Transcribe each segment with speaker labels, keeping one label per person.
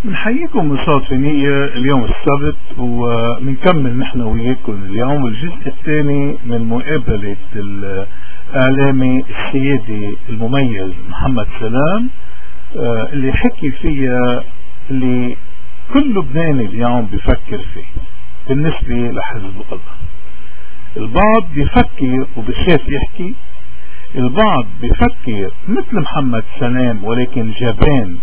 Speaker 1: بنحييكم بصوت في نية اليوم السبت، وبنكمل نحن وياكم اليوم الجزء الثاني من مقابلة الإعلامي السيادي المميز محمد سلام، اللي حكي فيها اللي كل لبناني اليوم بيفكر فيه بالنسبة لحزب الله. البعض بيفكر وبخاف يحكي، البعض بيفكر مثل محمد سلام ولكن جبان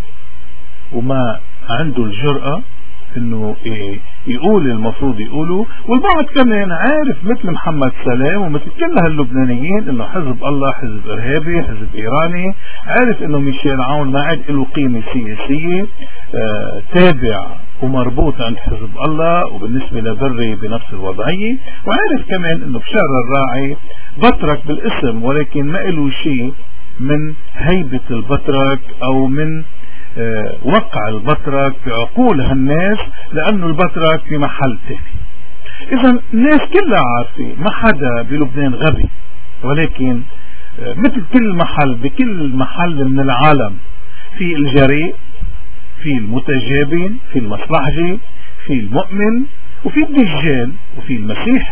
Speaker 1: وما عنده الجرأة انه يقول المفروض يقوله، والبعض كمان عارف مثل محمد سلام ومثل كل هاللبنانيين انه حزب الله حزب ارهابي، حزب ايراني، عارف انه ميشيل عون ما عاد له قيمة سياسية، تابع ومربوط عند حزب الله، وبالنسبة لبري بنفس الوضعية، وعارف كمان انه بشار الراعي بطرك بالاسم ولكن ما له شيء من هيبة البطرك او من وقع البطرك في عقول هالناس، لأنه البطرك في محل تاني. إذا الناس كلها عارفة ما حدا بلبنان غبي، ولكن مثل كل محل بكل محل من العالم في الجريء، في المتجابن، في المصلحجي، في المؤمن، وفي الدجال، وفي المسيح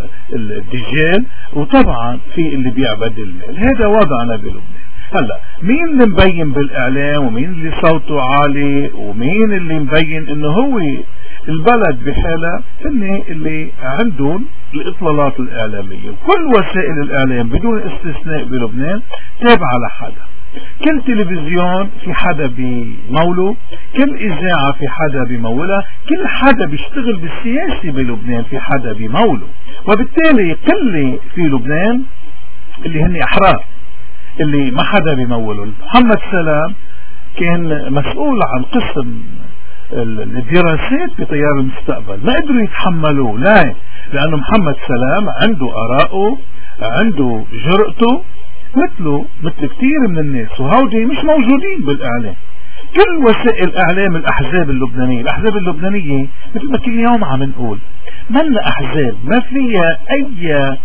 Speaker 1: الدجال، وطبعا في اللي بيعبد المال. هذا وضعنا بلبنان. هلا مين اللي مبين بالاعلام ومين اللي صوته عالي ومين اللي مبين انه هو البلد بحالة؟ هن اللي عندهم الاطلالات الاعلامية، وكل وسائل الاعلام بدون استثناء بلبنان تابعة لحدا. كل تلفزيون في حدا بموله، كل اذاعة في حدا بمولها، كل حدا بيشتغل بالسياسة بلبنان في حدا بموله، وبالتالي كل في لبنان اللي هن احرار اللي ما حدا بيموله. محمد سلام كان مسؤول عن قسم الدراسات في تيار المستقبل، ما قدروا يتحملوه. لا، لأنه محمد سلام عنده آراءه، عنده جرأته مثل كثير من الناس، وهودي مش موجودين بالإعلام. كل وسائل إعلام الأحزاب اللبنانية مثل ما كل يوم عم نقول من أحزاب ما فيها أي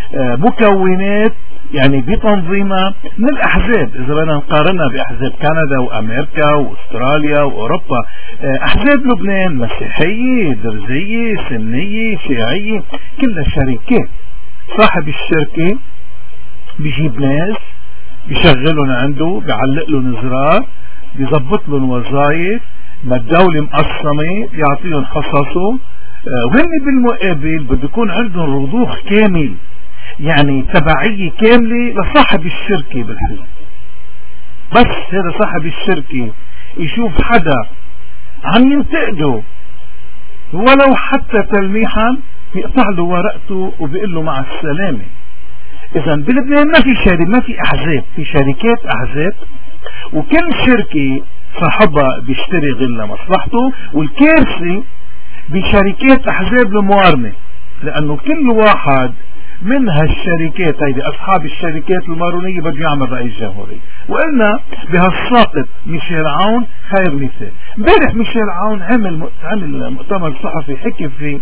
Speaker 1: مكونات يعني بتنظيمها من الأحزاب. إذا بدنا نقارنها بأحزاب كندا وأمريكا وأستراليا وأوروبا، أحزاب لبنان مسيحية، درزية، سنية، شيعية، كلها شركات. صاحب الشركة بيجيب ناس بيشغلهم عنده، بيعلق لهم زرار، بيضبط لهم وظائف، ما الدولة مقسمة بيعطيهم حصصه، وهن بالمقابل بده يكون عندهم رضوخ كامل، يعني تبعية كاملة لصاحب الشركة بالحزب. بس هذا صاحب الشركة يشوف حدا عم ينتقده ولو حتى تلميحا بيقطع له ورقته وبيقول له مع السلامة. إذا بلبنان ما في أحزاب، في شركات أحزاب، وكل شركة صاحبها بيشتري لمصلحته، والكارثة بشركات أحزاب الموارنة، لأنه كل واحد من هالشركات هيدي أصحاب الشركات المارونية بده يعمل رئيس جمهورية. وقلنا بهالساقط ميشيل عون خير مثال. امبارح ميشيل عون عمل مؤتمر صحفي حكي فيه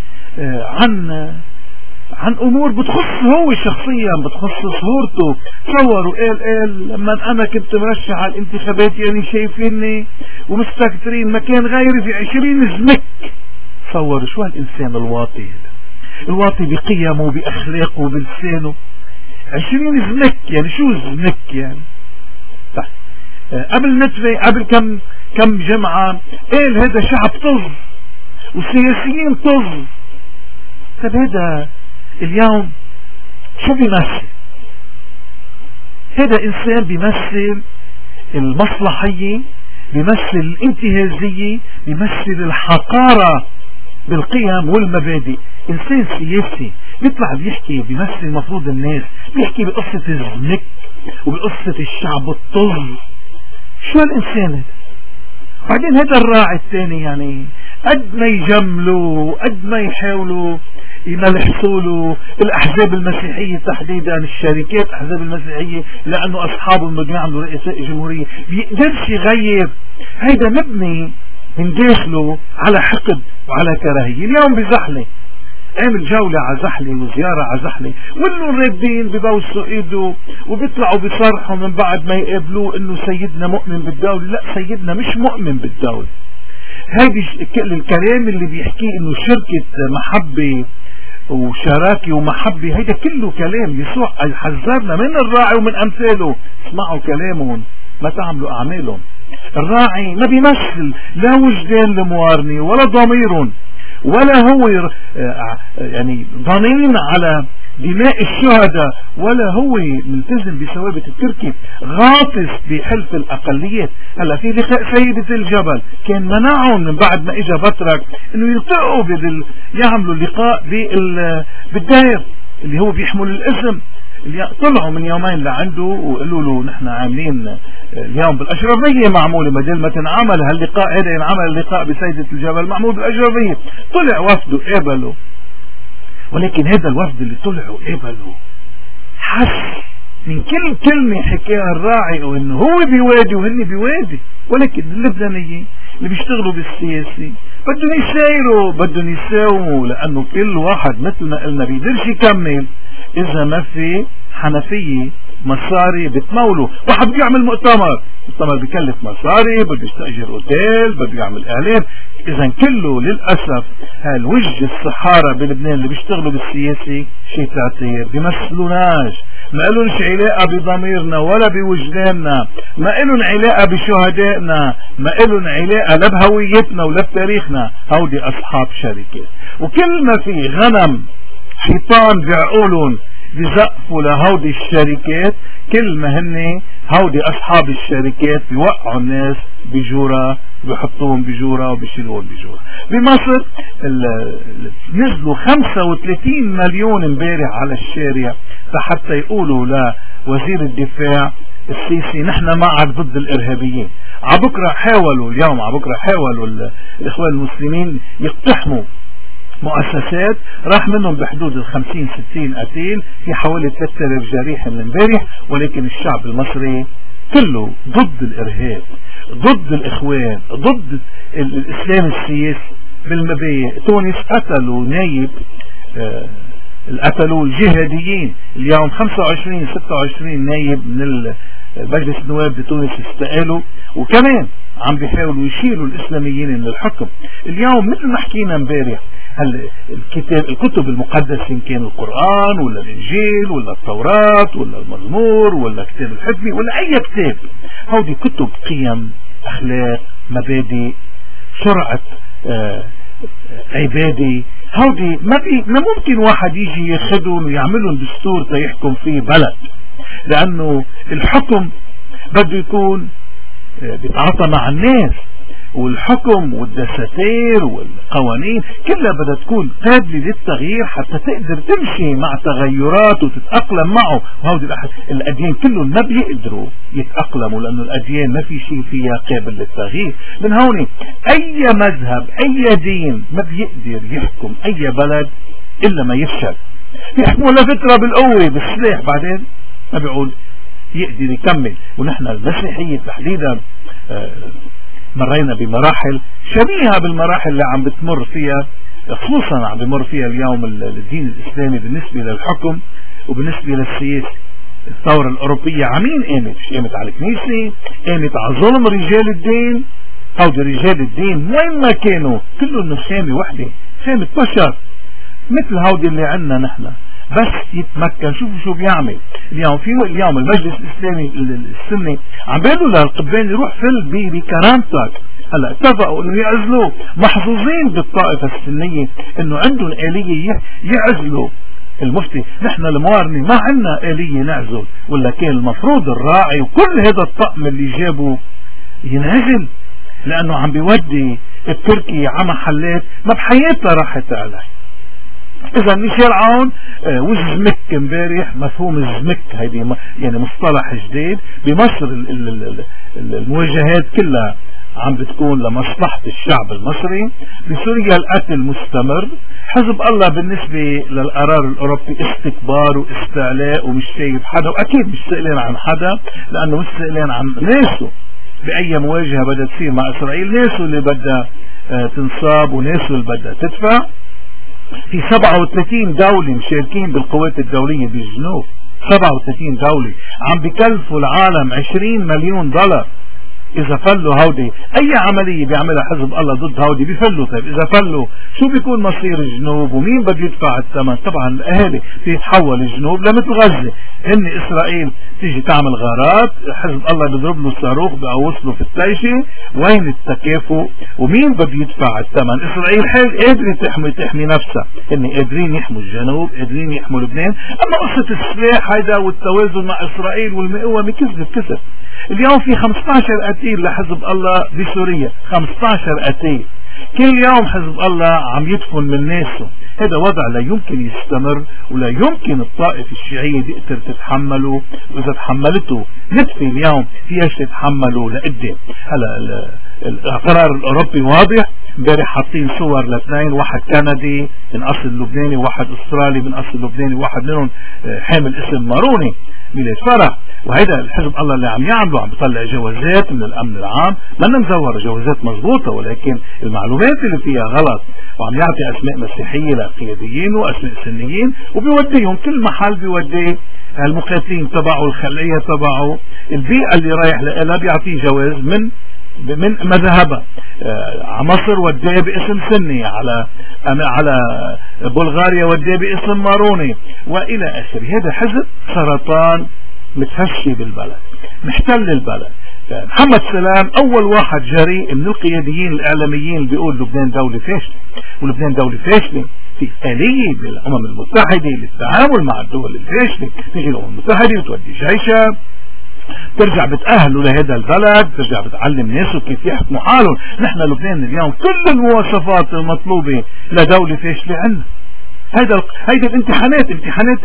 Speaker 1: عن امور بتخص هو شخصيا، بتخص صورته. تصور وقال لما انا كنت مرشح على الانتخابات يعني شايفيني ومستكترين مكان غيري في 20 زمك. تصور شو هالانسان الواطي هذا، الواطي بقيمه بأخلاقه بلسانه. 20 زمك، يعني شو زمك يعني؟ طيب قبل نتفة قبل كم جمعة قال هذا شعب طز والسياسيين طز. طيب هذا اليوم شو بيمثل؟ هذا انسان بيمثل المصلحية، بيمثل الانتهازية، بيمثل الحقارة بالقيم والمبادئ. انسان سياسي بيطلع بيحكي بيمثل مفروض الناس، بيحكي بقصة الزمك وبقصة الشعب الطز. شو هالانسان هذا؟ بعدين هذا الراعي الثاني يعني قد ما يجملوا قد ما يحاولوا يملحسوا له الاحزاب المسيحية تحديدا، الشركات الاحزاب المسيحية، لانه اصحابهم بدهم يعملوا رئاساء جمهورية، بيقدرش يغير. هيدا مبني من داخله على حقد وعلى كراهية. اليوم بزحلة عامل جولة على زحلة وزيارة على زحلة، واللي راكبين ببوسوا ايده وبيطلعوا بيصرحوا من بعد ما يقابلوه انه سيدنا مؤمن بالدولة. لا، سيدنا مش مؤمن بالدولة. هيدي الكلام اللي بيحكيه انه شركة محبة وشراكة ومحبة، هيدا كله كلام يسوع حذرنا من الراعي ومن امثاله. اسمعوا كلامهم ما تعملوا اعمالهم. الراعي ما بيمثل لا وجدان لموارني ولا ضمير، ولا هو يعني ضنين على دماء الشهداء، ولا هو ملتزم بثوابت التركي، غاطس بحلف الأقليات. هلا في لقاء سيدة الجبل كان منعهم من بعد ما اجى بطرك انه يلتقوا يعملوا لقاء بالداير اللي هو بيحمل الاسم. طلعوا من يومين لعنده وقالوا له نحن عاملين اليوم بالأشرفية معمولة، بدل ما تنعمل هاللقاء هذا ينعمل اللقاء بسيدة الجبل معمول بالأشرفية. طلع وفده قابلوا، ولكن هذا الوفد اللي طلعوا قابلوا حس من كل كلمة حكاها الراعي وانه هو بيوادي وهن بيوادي. ولكن اللبنانيين اللي بيشتغلوا بالسياسي بدهم يساوموا، لانه كل واحد مثل ما قلنا بيقدرش يكمل اذا ما في حنفية مصاري بتموله. واحد بده يعمل مؤتمر بيكلف مصاري، بده يستأجر اوتيل، بده يعمل اعلان. اذا كله للأسف هالوجه الصحارى بلبنان اللي بيشتغلوا بالسياسي شيء تعتير، بيمثلوناش، ما إلهنش علاقة بضميرنا ولا بوجداننا، ما إلهن علاقة بشهدائنا، ما إلهن علاقة لا بهويتنا ولا بتاريخنا. هودي أصحاب شركات، وكل ما في غنم حيطان بعقولهم بيزقفوا لهودي الشركات، كل ما هن هودي أصحاب الشركات بيوقعوا الناس بجورة، بيحطوهم بجورة وبيشيلوهم بجورة. بمصر نزلوا 35 مليون امبارح على الشارع حتى يقولوا لوزير الدفاع السيسي نحن معك ضد الإرهابيين. عبكرة حاولوا الإخوان المسلمين يقتحموا مؤسسات، راح منهم بحدود 50-60 قتيل، في حوالي 3000 جريح من امبارح. ولكن الشعب المصري كله ضد الإرهاب، ضد الإخوان، ضد الإسلام السياسي بالمبادئ. تونس قتلوا نايب، قتلوا الجهاديين. اليوم 25-26 نايب من مجلس النواب بتونس استقالوا، وكمان عم بيحاولوا يشيلوا الإسلاميين من الحكم. اليوم مثل ما حكينا امبارح الكتب المقدسة، إن كان القرآن ولا الإنجيل ولا التوراة ولا المزمور ولا كتاب الحكمة ولا أي كتاب، هودي كتب قيم، أخلاق، مبادئ، شرعة عبادي. هودي ما ممكن واحد يجي ياخدهم ويعملهم دستور تيحكم فيه بلد، لأنه الحكم بده يكون بيتعاطى مع الناس، والحكم والدساتير والقوانين كلها بدها تكون قابلة للتغيير حتى تقدر تمشي مع تغيرات وتتأقلم معه. وهودي الأديان كلهم ما بيقدروا يتأقلموا، لأنه الأديان ما في شيء فيها قابل للتغيير. من هون أي مذهب أي دين ما بيقدر يحكم أي بلد إلا ما يفشل. يحكموا لفترة بالقوة بالسلاح، بعدين ما بيقول يقدر يكمل. ونحن المسيحية تحديدا مرينا بمراحل شبيهة بالمراحل اللي عم بتمر فيها، خصوصا عم بمر فيها اليوم الدين الإسلامي بالنسبة للحكم وبالنسبة للسياسة. الثورة الأوروبية عمين قامت على الكنيسة، قامت على ظلم رجال الدين. هودي رجال الدين وين ما كانوا كلهم خامة وحدة، خامة بشر مثل هودي اللي عنا نحن، بس يتمكن. شوفوا شو بيعمل اليوم المجلس الإسلامي السني عم بيقولوا للقبان يروح فل بكرامتك. هلا اتفقوا انه يعزلوا، محظوظين بالطائفة السنية انه عندهم آلية يعزلوا المفتي. نحن الموارنة ما عندنا آلية نعزل، ولا كان المفروض الراعي وكل هذا الطقم اللي جابوا ينعزل، لانه عم بيودي التركي على محلات ما بحياتها راحت عليه. اذا ميشيل عون والزمك امبارح، مفهوم الزمك هيدي يعني مصطلح جديد بمصر. المواجهات كلها عم بتكون لمصلحة الشعب المصري. بسوريا القتل مستمر. حزب الله بالنسبة للقرار الأوروبي استكبار واستعلاء ومش شايف حدا، وأكيد مش سئلان عن حدا، لأنه مش سئلان عن ناسه. بأي مواجهة بدها تصير مع إسرائيل ناسه اللي بدها تنصاب وناسه اللي بدها تدفع. في 37 دولة مشاركين بالقوات الدولية بالجنوب، 37 دولة عم بكلفوا العالم 20 مليون دولار. إذا فلوا هودي أي عملية بيعملها حزب الله ضد هودي بيفلوا. طيب إذا فلوا شو بيكون مصير الجنوب ومين بده يدفع الثمن؟ طبعا الأهالي بيتحول الجنوب لمثل غزة، هن إسرائيل تيجي تعمل غارات، حزب الله بيضرب له الصاروخ بقوصله في التايشة. وين التكافؤ ومين بده يدفع الثمن؟ إسرائيل قادرة تحمي نفسها، هن قادرين يحموا الجنوب، قادرين يحموا لبنان. أما قصة السلاح هيدا والتوازن مع إسرائيل والمقاومة كذب. اليوم في 15 قتيل لحزب الله بسوريا، 15 قتيل كل يوم حزب الله عم يدفن من ناسه. هذا وضع لا يمكن يستمر ولا يمكن الطائفة الشيعية تقدر تتحمله، وإذا تحملته نتفة اليوم فيهاش تتحمله لقدام. هلا القرار الأوروبي واضح، امبارح حاطين صور لاثنين، واحد كندي من أصل لبناني وواحد أسترالي من أصل لبناني، واحد منهم حامل اسم ماروني ميلاد فرح. وهيدا الحزب الله اللي عم يعمله، عم بيطلع جوازات من الأمن العام، ما مزور جوازات مضبوطة ولكن المعلومات اللي فيها غلط، وعم يعطي أسماء مسيحية لقياديين وأسماء سنيين وبيوديهم كل محل، بيودي المقاتلين تبعه، الخلية تبعه، البيئة اللي رايح لها بيعطيه جواز من مذهبها. على مصر وداه باسم سني، على بلغاريا وداه باسم ماروني والى اخره. هذا حزب سرطان متفشي بالبلد، محتل البلد. محمد سلام اول واحد جريء من القياديين الاعلاميين اللي بيقول لبنان دولة فاشلة، ولبنان دولة فاشلة في آلية بالأمم المتحدة للتعامل مع الدول الفاشلة. تيجي الأمم المتحدة وتودي جيشها، ترجع بتأهلوا لهذا البلد، ترجع بتعلم ناسه كيف يحكموا حالهم. نحن لبنان اليوم كل المواصفات المطلوبة لدولة فاشلة عندنا. هيدا الامتحانات، امتحانات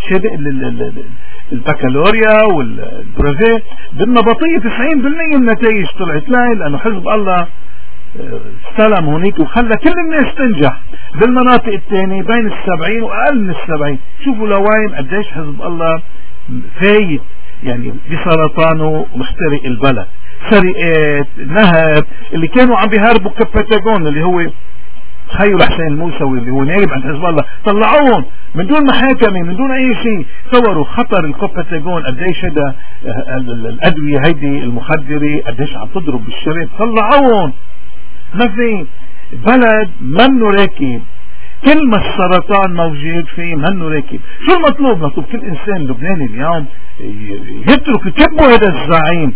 Speaker 1: البكالوريا والبروفي بالنبطية 90% النتائج طلعت لا، لأنه حزب الله استلم هونيك وخلى كل الناس تنجح. بالمناطق الثانية بين 70 وأقل من 70. شوفوا لوين قديش حزب الله فايت يعني بسرطانه ومخترق البلد. سرقات، نهب، اللي كانوا عم بيهربوا كبتاجون اللي هو خيو حسين الموسوي اللي هو نائب عن حزب الله، طلعوهم من دون محاكمة من دون اي شيء. صوروا خطر الكوبتاجون قديش هذا الادوية هيدي المخدرة قديش عم تضرب بالشريط، طلعوهم. ما في بلد منه راكب، كل ما السرطان موجود فيه منه راكب. شو المطلوب؟ مطلوب كل انسان لبناني اليوم يترك يكبوا هذا الزعيم،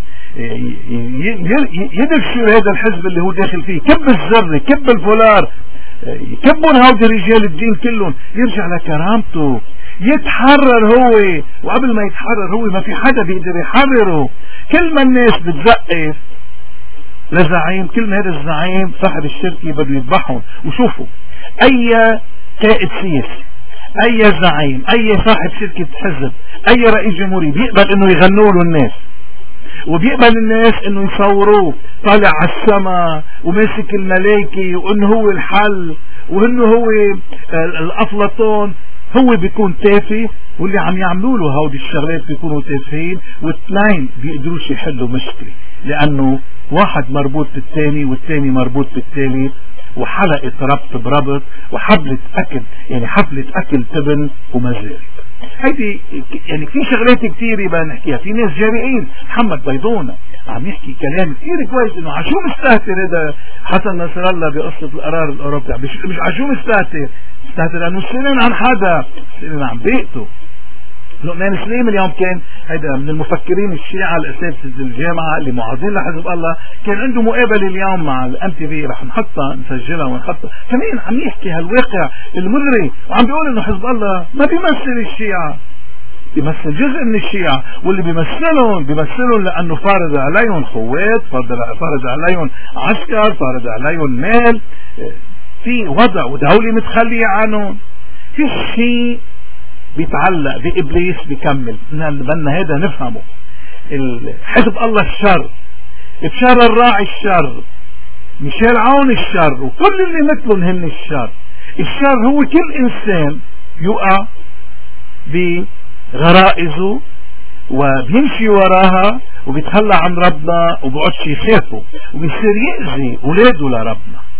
Speaker 1: يدفشوا هذا الحزب اللي هو داخل فيه، كب الزر، كب الفولار، يكبون هؤلاء رجال الدين كلهم، يرجع لكرامته، يتحرر هو. وقبل ما يتحرر هو ما في حدا بيقدر يحرره. كل ما الناس بتزقف لزعيم، كل ما هذا الزعيم صاحب الشركة بده يذبحهم. وشوفوا اي قائد سياسي، اي زعيم، اي صاحب شركة حزب، اي رئيس جمهوري بيقبل انه يغنوا له الناس، وبيقبل الناس انه يصوروه طالع على السماء وماسك الملائكة وانه هو الحل وانه هو الافلاطون، هو بيكون تافه، واللي عم يعملوا له هودي الشغلات بيكونوا تافهين، واثنين بيقدروش يحلوا مشكلة، لانه واحد مربوط بالثاني والثاني مربوط بالثالث، وحلقة ربط بربط، وحبلة اكل يعني حبلة اكل تبن ومزارب. هيدي يعني في شغلات كتير يبقى نحكيها. في ناس جريئين، محمد بيضونة عم يحكي كلام كتير كويس، انه عشو مستهتر هذا حسن نصر الله بقصة القرار الاوروبي، مش عشو مستهتر لانه سئلن عن حدا، سئلن عن بيئته. لقمان سليم اليوم كان هيدا من المفكرين الشيعة الاساتذة الجامعة اللي معارضين لحزب الله، كان عنده مقابلة اليوم مع الام تي في، رح نحطها نسجلها ونحطها كمان، عم يحكي هالواقع المغري، وعم بيقول انه حزب الله ما بيمثل الشيعة، بيمثل جزء من الشيعة، واللي بيمثلهم لانه فارض عليهم قوات، فارض عليهم عسكر، فارض عليهم مال، في وضع ودولة متخلية عنهم، في شيء بيتعلق بإبليس بيكمل. بدنا هذا نفهمه. حزب الله الشر، بشار الراعي الشر، ميشيل عون الشر، وكل اللي مثلهم هن الشر. الشر هو كل إنسان يقع بغرائزه وبيمشي وراها وبيتخلى عن ربنا وبقعدش يخافه وبيصير يأذي أولاده لربنا.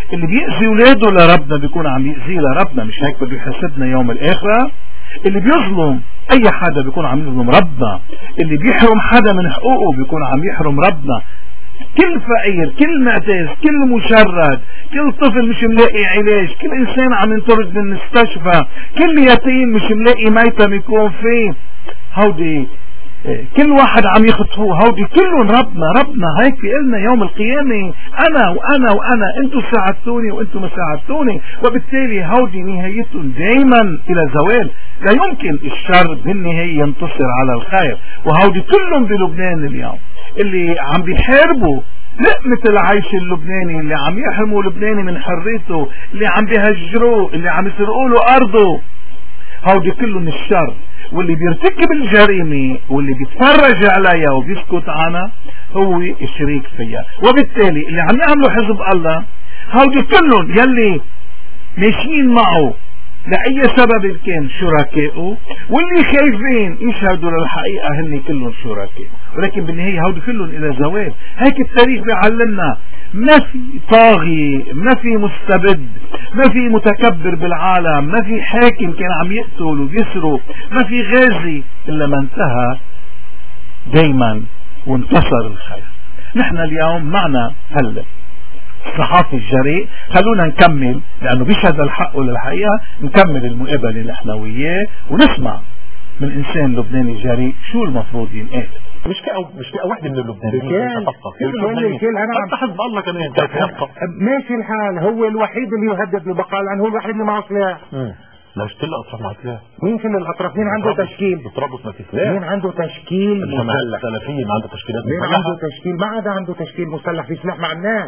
Speaker 1: اللي بيأذي ولاده لربنا بيكون عم يأذيه لربنا، مش هيك بده يحاسبنا يوم الآخرة. اللي بيظلم اي حدا بيكون عم يظلم ربنا، اللي بيحرم حدا من حقوقه بيكون عم يحرم ربنا. كل فقير، كل معتز، كل مشرد، كل طفل مش ملاقي علاج، كل انسان عم ينطرد من المستشفى، كل يتيم مش ملاقي ميتم يكون فيه، هودي كل واحد عم يخطفوه، هودي كلهم ربنا هيك بيقلنا يوم القيامة انا وانا وانا، انتم ساعدتوني وانتم ما ساعدتوني، وبالتالي هودي نهايتهم دائما الى زوال. لا يمكن الشر بالنهاية ينتصر على الخير، وهودي كلهم بلبنان اليوم اللي عم بيحاربوا لقمة العيش اللبناني، اللي عم يحرموا لبناني من حريته، اللي عم بيهجروه، اللي عم يسرقوا له ارضه، هودي كلهم الشر. واللي بيرتكب الجريمة واللي بيتفرج عليها وبيسكت عنها هو الشريك فيها. وبالتالي اللي عم يعملوا حزب الله هودي كلهم يلي ماشيين معه لأي سبب كان شركائه، واللي خايفين يشهدوا للحقيقة هن كلهم شركاء، ولكن بالنهاية هودي كلهم إلى زوال. هيك التاريخ بيعلمنا ما في طاغي، ما في مستبد، ما في متكبر بالعالم، ما في حاكم كان عم يقتل ويسرق، ما في غازي إلا ما انتهى دايما وانتصر الخير. نحن اليوم معنا هلا الصحافي الجريء، خلونا نكمل لأنه بيشهد الحق وللحقيقة، نكمل المقابلة اللي احنا وياه ونسمع من إنسان لبناني جريء شو المفروض ينقال.
Speaker 2: مش فئة واحدة من اللبنانيين
Speaker 3: الكل انا
Speaker 2: حتى حزب الله كمان
Speaker 3: ماشي الحال، هو الوحيد اللي يهدد البقاء لانه هو الوحيد اللي معه سلاح.
Speaker 2: ليش كل الاطراف معها سلاح؟
Speaker 3: مين كل الاطراف؟ مين عنده تشكيل؟
Speaker 2: بطرابلس ما في سلاح.
Speaker 3: مين عنده تشكيل مسلح؟
Speaker 2: السلفيين عنده تشكيلات
Speaker 3: مين
Speaker 2: مسلحة؟
Speaker 3: عنده تشكيل؟ ما عدا عنده تشكيل مسلح، في سلاح مع الناس،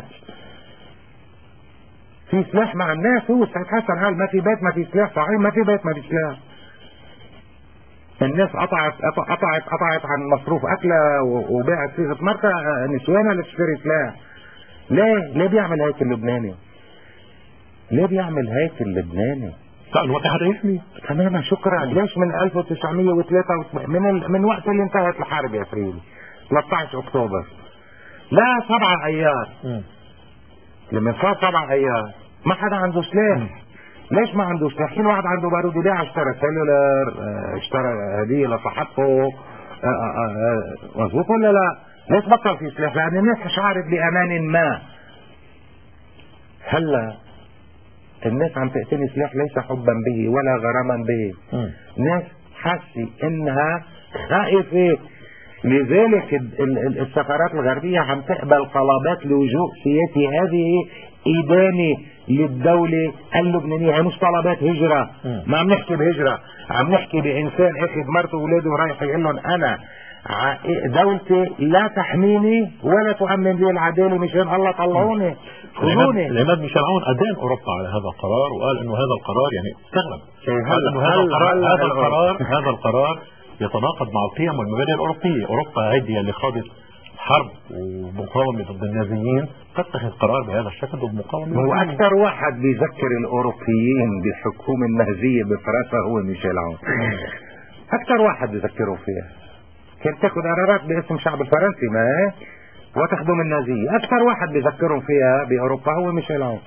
Speaker 3: في سلاح مع الناس. هو سعد حسن قال ما في بيت ما في سلاح، صحيح ما في بيت ما في سلاح. الناس قطعت عن مصروف اكله وباعت صيغه مرتة نسوانها لتشتري سلاح. ليه بيعمل هيك اللبناني؟ ليه بيعمل هيك اللبناني؟
Speaker 2: لانه ما في حدا يحمي.
Speaker 3: تماما، شكرا. ليش من 1903 من وقت اللي انتهت الحرب يا فريدي 13 اكتوبر لا 7 ايار، لما صار 7 ايار ما حدا عنده سلاح. ليش ما عنده سلاح؟ كل واحد عنده بارود وداع، اشترى سيلولر، اشترى هدية لصحته، مظبوط ولا لا؟ ليش بطل في سلاح؟ لان الناس شعرت بامان ما. هلا الناس عم تقتني سلاح ليس حبا به ولا غراما به، ناس حاسه انها خائفه. لذلك السفارات الغربية عم تقبل طلبات لوجوء سياسي. هذه إدانة للدولة اللبنانية، مش طلبات هجرة. ما عم نحكي بهجرة، عم نحكي بإنسان أخذ مرته وولاده ورايح يقول لهم أنا دولتي لا تحميني ولا تؤمن لي العدالة، مشان الله طلعوني خذوني.
Speaker 2: العماد ميشيل عون أدان أوروبا على هذا القرار، وقال إنه هذا القرار يعني استغرب، قال إنه هذا القرار يتناقض مع القيم والمبادئ الأوروبية. أوروبا هذه اللي خاضت حرب ومقاومة ضد النازيين تتخذ قرار بهذا الشكل ضد مقاومة.
Speaker 3: هو أكثر واحد بيذكر الأوروبيين بالحكومة النازية بفرنسا هو ميشيل عون. أكثر واحد بيذكروا فيها، كانت تاخذ قرارات باسم الشعب الفرنسي ما وتخدم النازية. أكثر واحد بيذكروا فيها بأوروبا هو ميشيل عون.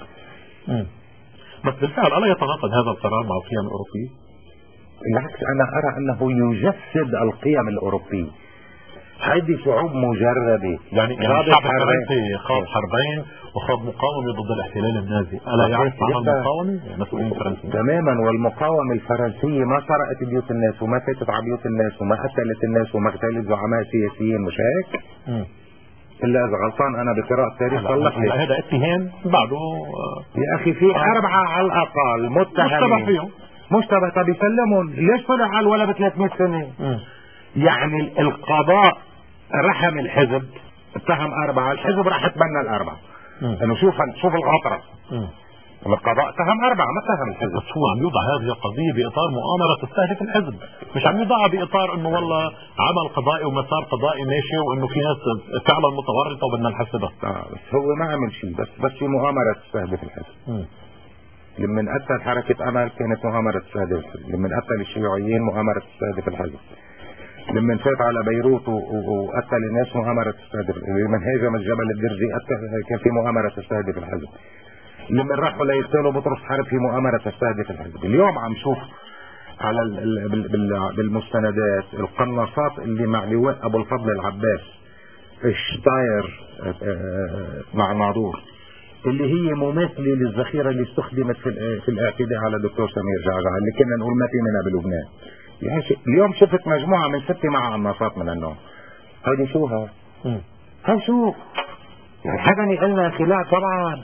Speaker 2: بس بالفعل ألا يتناقض هذا القرار مع القيم الأوروبية؟
Speaker 3: بالعكس، أنا أرى أنه يجسد القيم الأوروبية. هذه شعوب مجربة،
Speaker 2: يعني الشعب الفرنسي خاض حربين وخاض مقاومة ضد الاحتلال النازي، ألا يعرف معنى المقاومة؟ مسؤولين فرنسيين
Speaker 3: تماما. والمقاومة الفرنسية ما سرقت بيوت الناس وما فاتت على بيوت الناس وما قتلت الناس وما اغتالت زعماء سياسيين، مش هيك؟ إلا إذا غلطان أنا بقراءة التاريخ صلح لي.
Speaker 2: هذا اتهام بعده
Speaker 3: يا أخي في 4 على الأقل متهمين
Speaker 2: مشتبه فيهم.
Speaker 3: مشتبه. طب يسلمون ليش طلع على ولا ب 300 سنة؟ يعني القضاء رحم الحزب، اتهم 4، الحزب راح يتبنى ال4. انه شوف الغطرة. القضاء اتهم 4 ما اتهم الحزب.
Speaker 2: بس هو عم يوضع هذه القضية بإطار مؤامرة تستهدف الحزب، مش عم يوضعها بإطار انه والله عمل قضائي ومسار قضائي ماشي وانه في ناس فعلا متورطة وبدنا نحسبها.
Speaker 3: بس هو ما عمل شيء، بس في مؤامرة تستهدف الحزب. لما قتل حركة أمل كانت مؤامرة تستهدف الحزب، لما قتل الشيوعيين مؤامرة تستهدف الحزب، لما فات على بيروت وقتل الناس مؤامرة تستهدف، لما هاجم الجبل الدرزي كان في مؤامرة تستهدف الحزب. لما راحوا ليقتلوا بطرس حرب في مؤامرة تستهدف الحزب. اليوم عم شوف على بالمستندات القناصات اللي مع لواء ابو الفضل العباس الشطاير مع ناظور، اللي هي مماثلة للذخيرة اللي استخدمت في الاعتداء على الدكتور سمير جعجع اللي كنا نقول ما في منها بلبنان. يعني اليوم شفت مجموعة من 6 مع قناصات من النوع. هذه شوها هاي شو يعني حدا قلنا خلاف. طبعا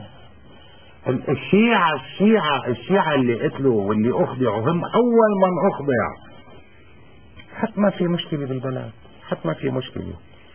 Speaker 3: الشيعة اللي قتلوا واللي اخضعوا هم اول من اخضع. حتى ما في مشكلة بالبلد، حتى ما في مشكلة.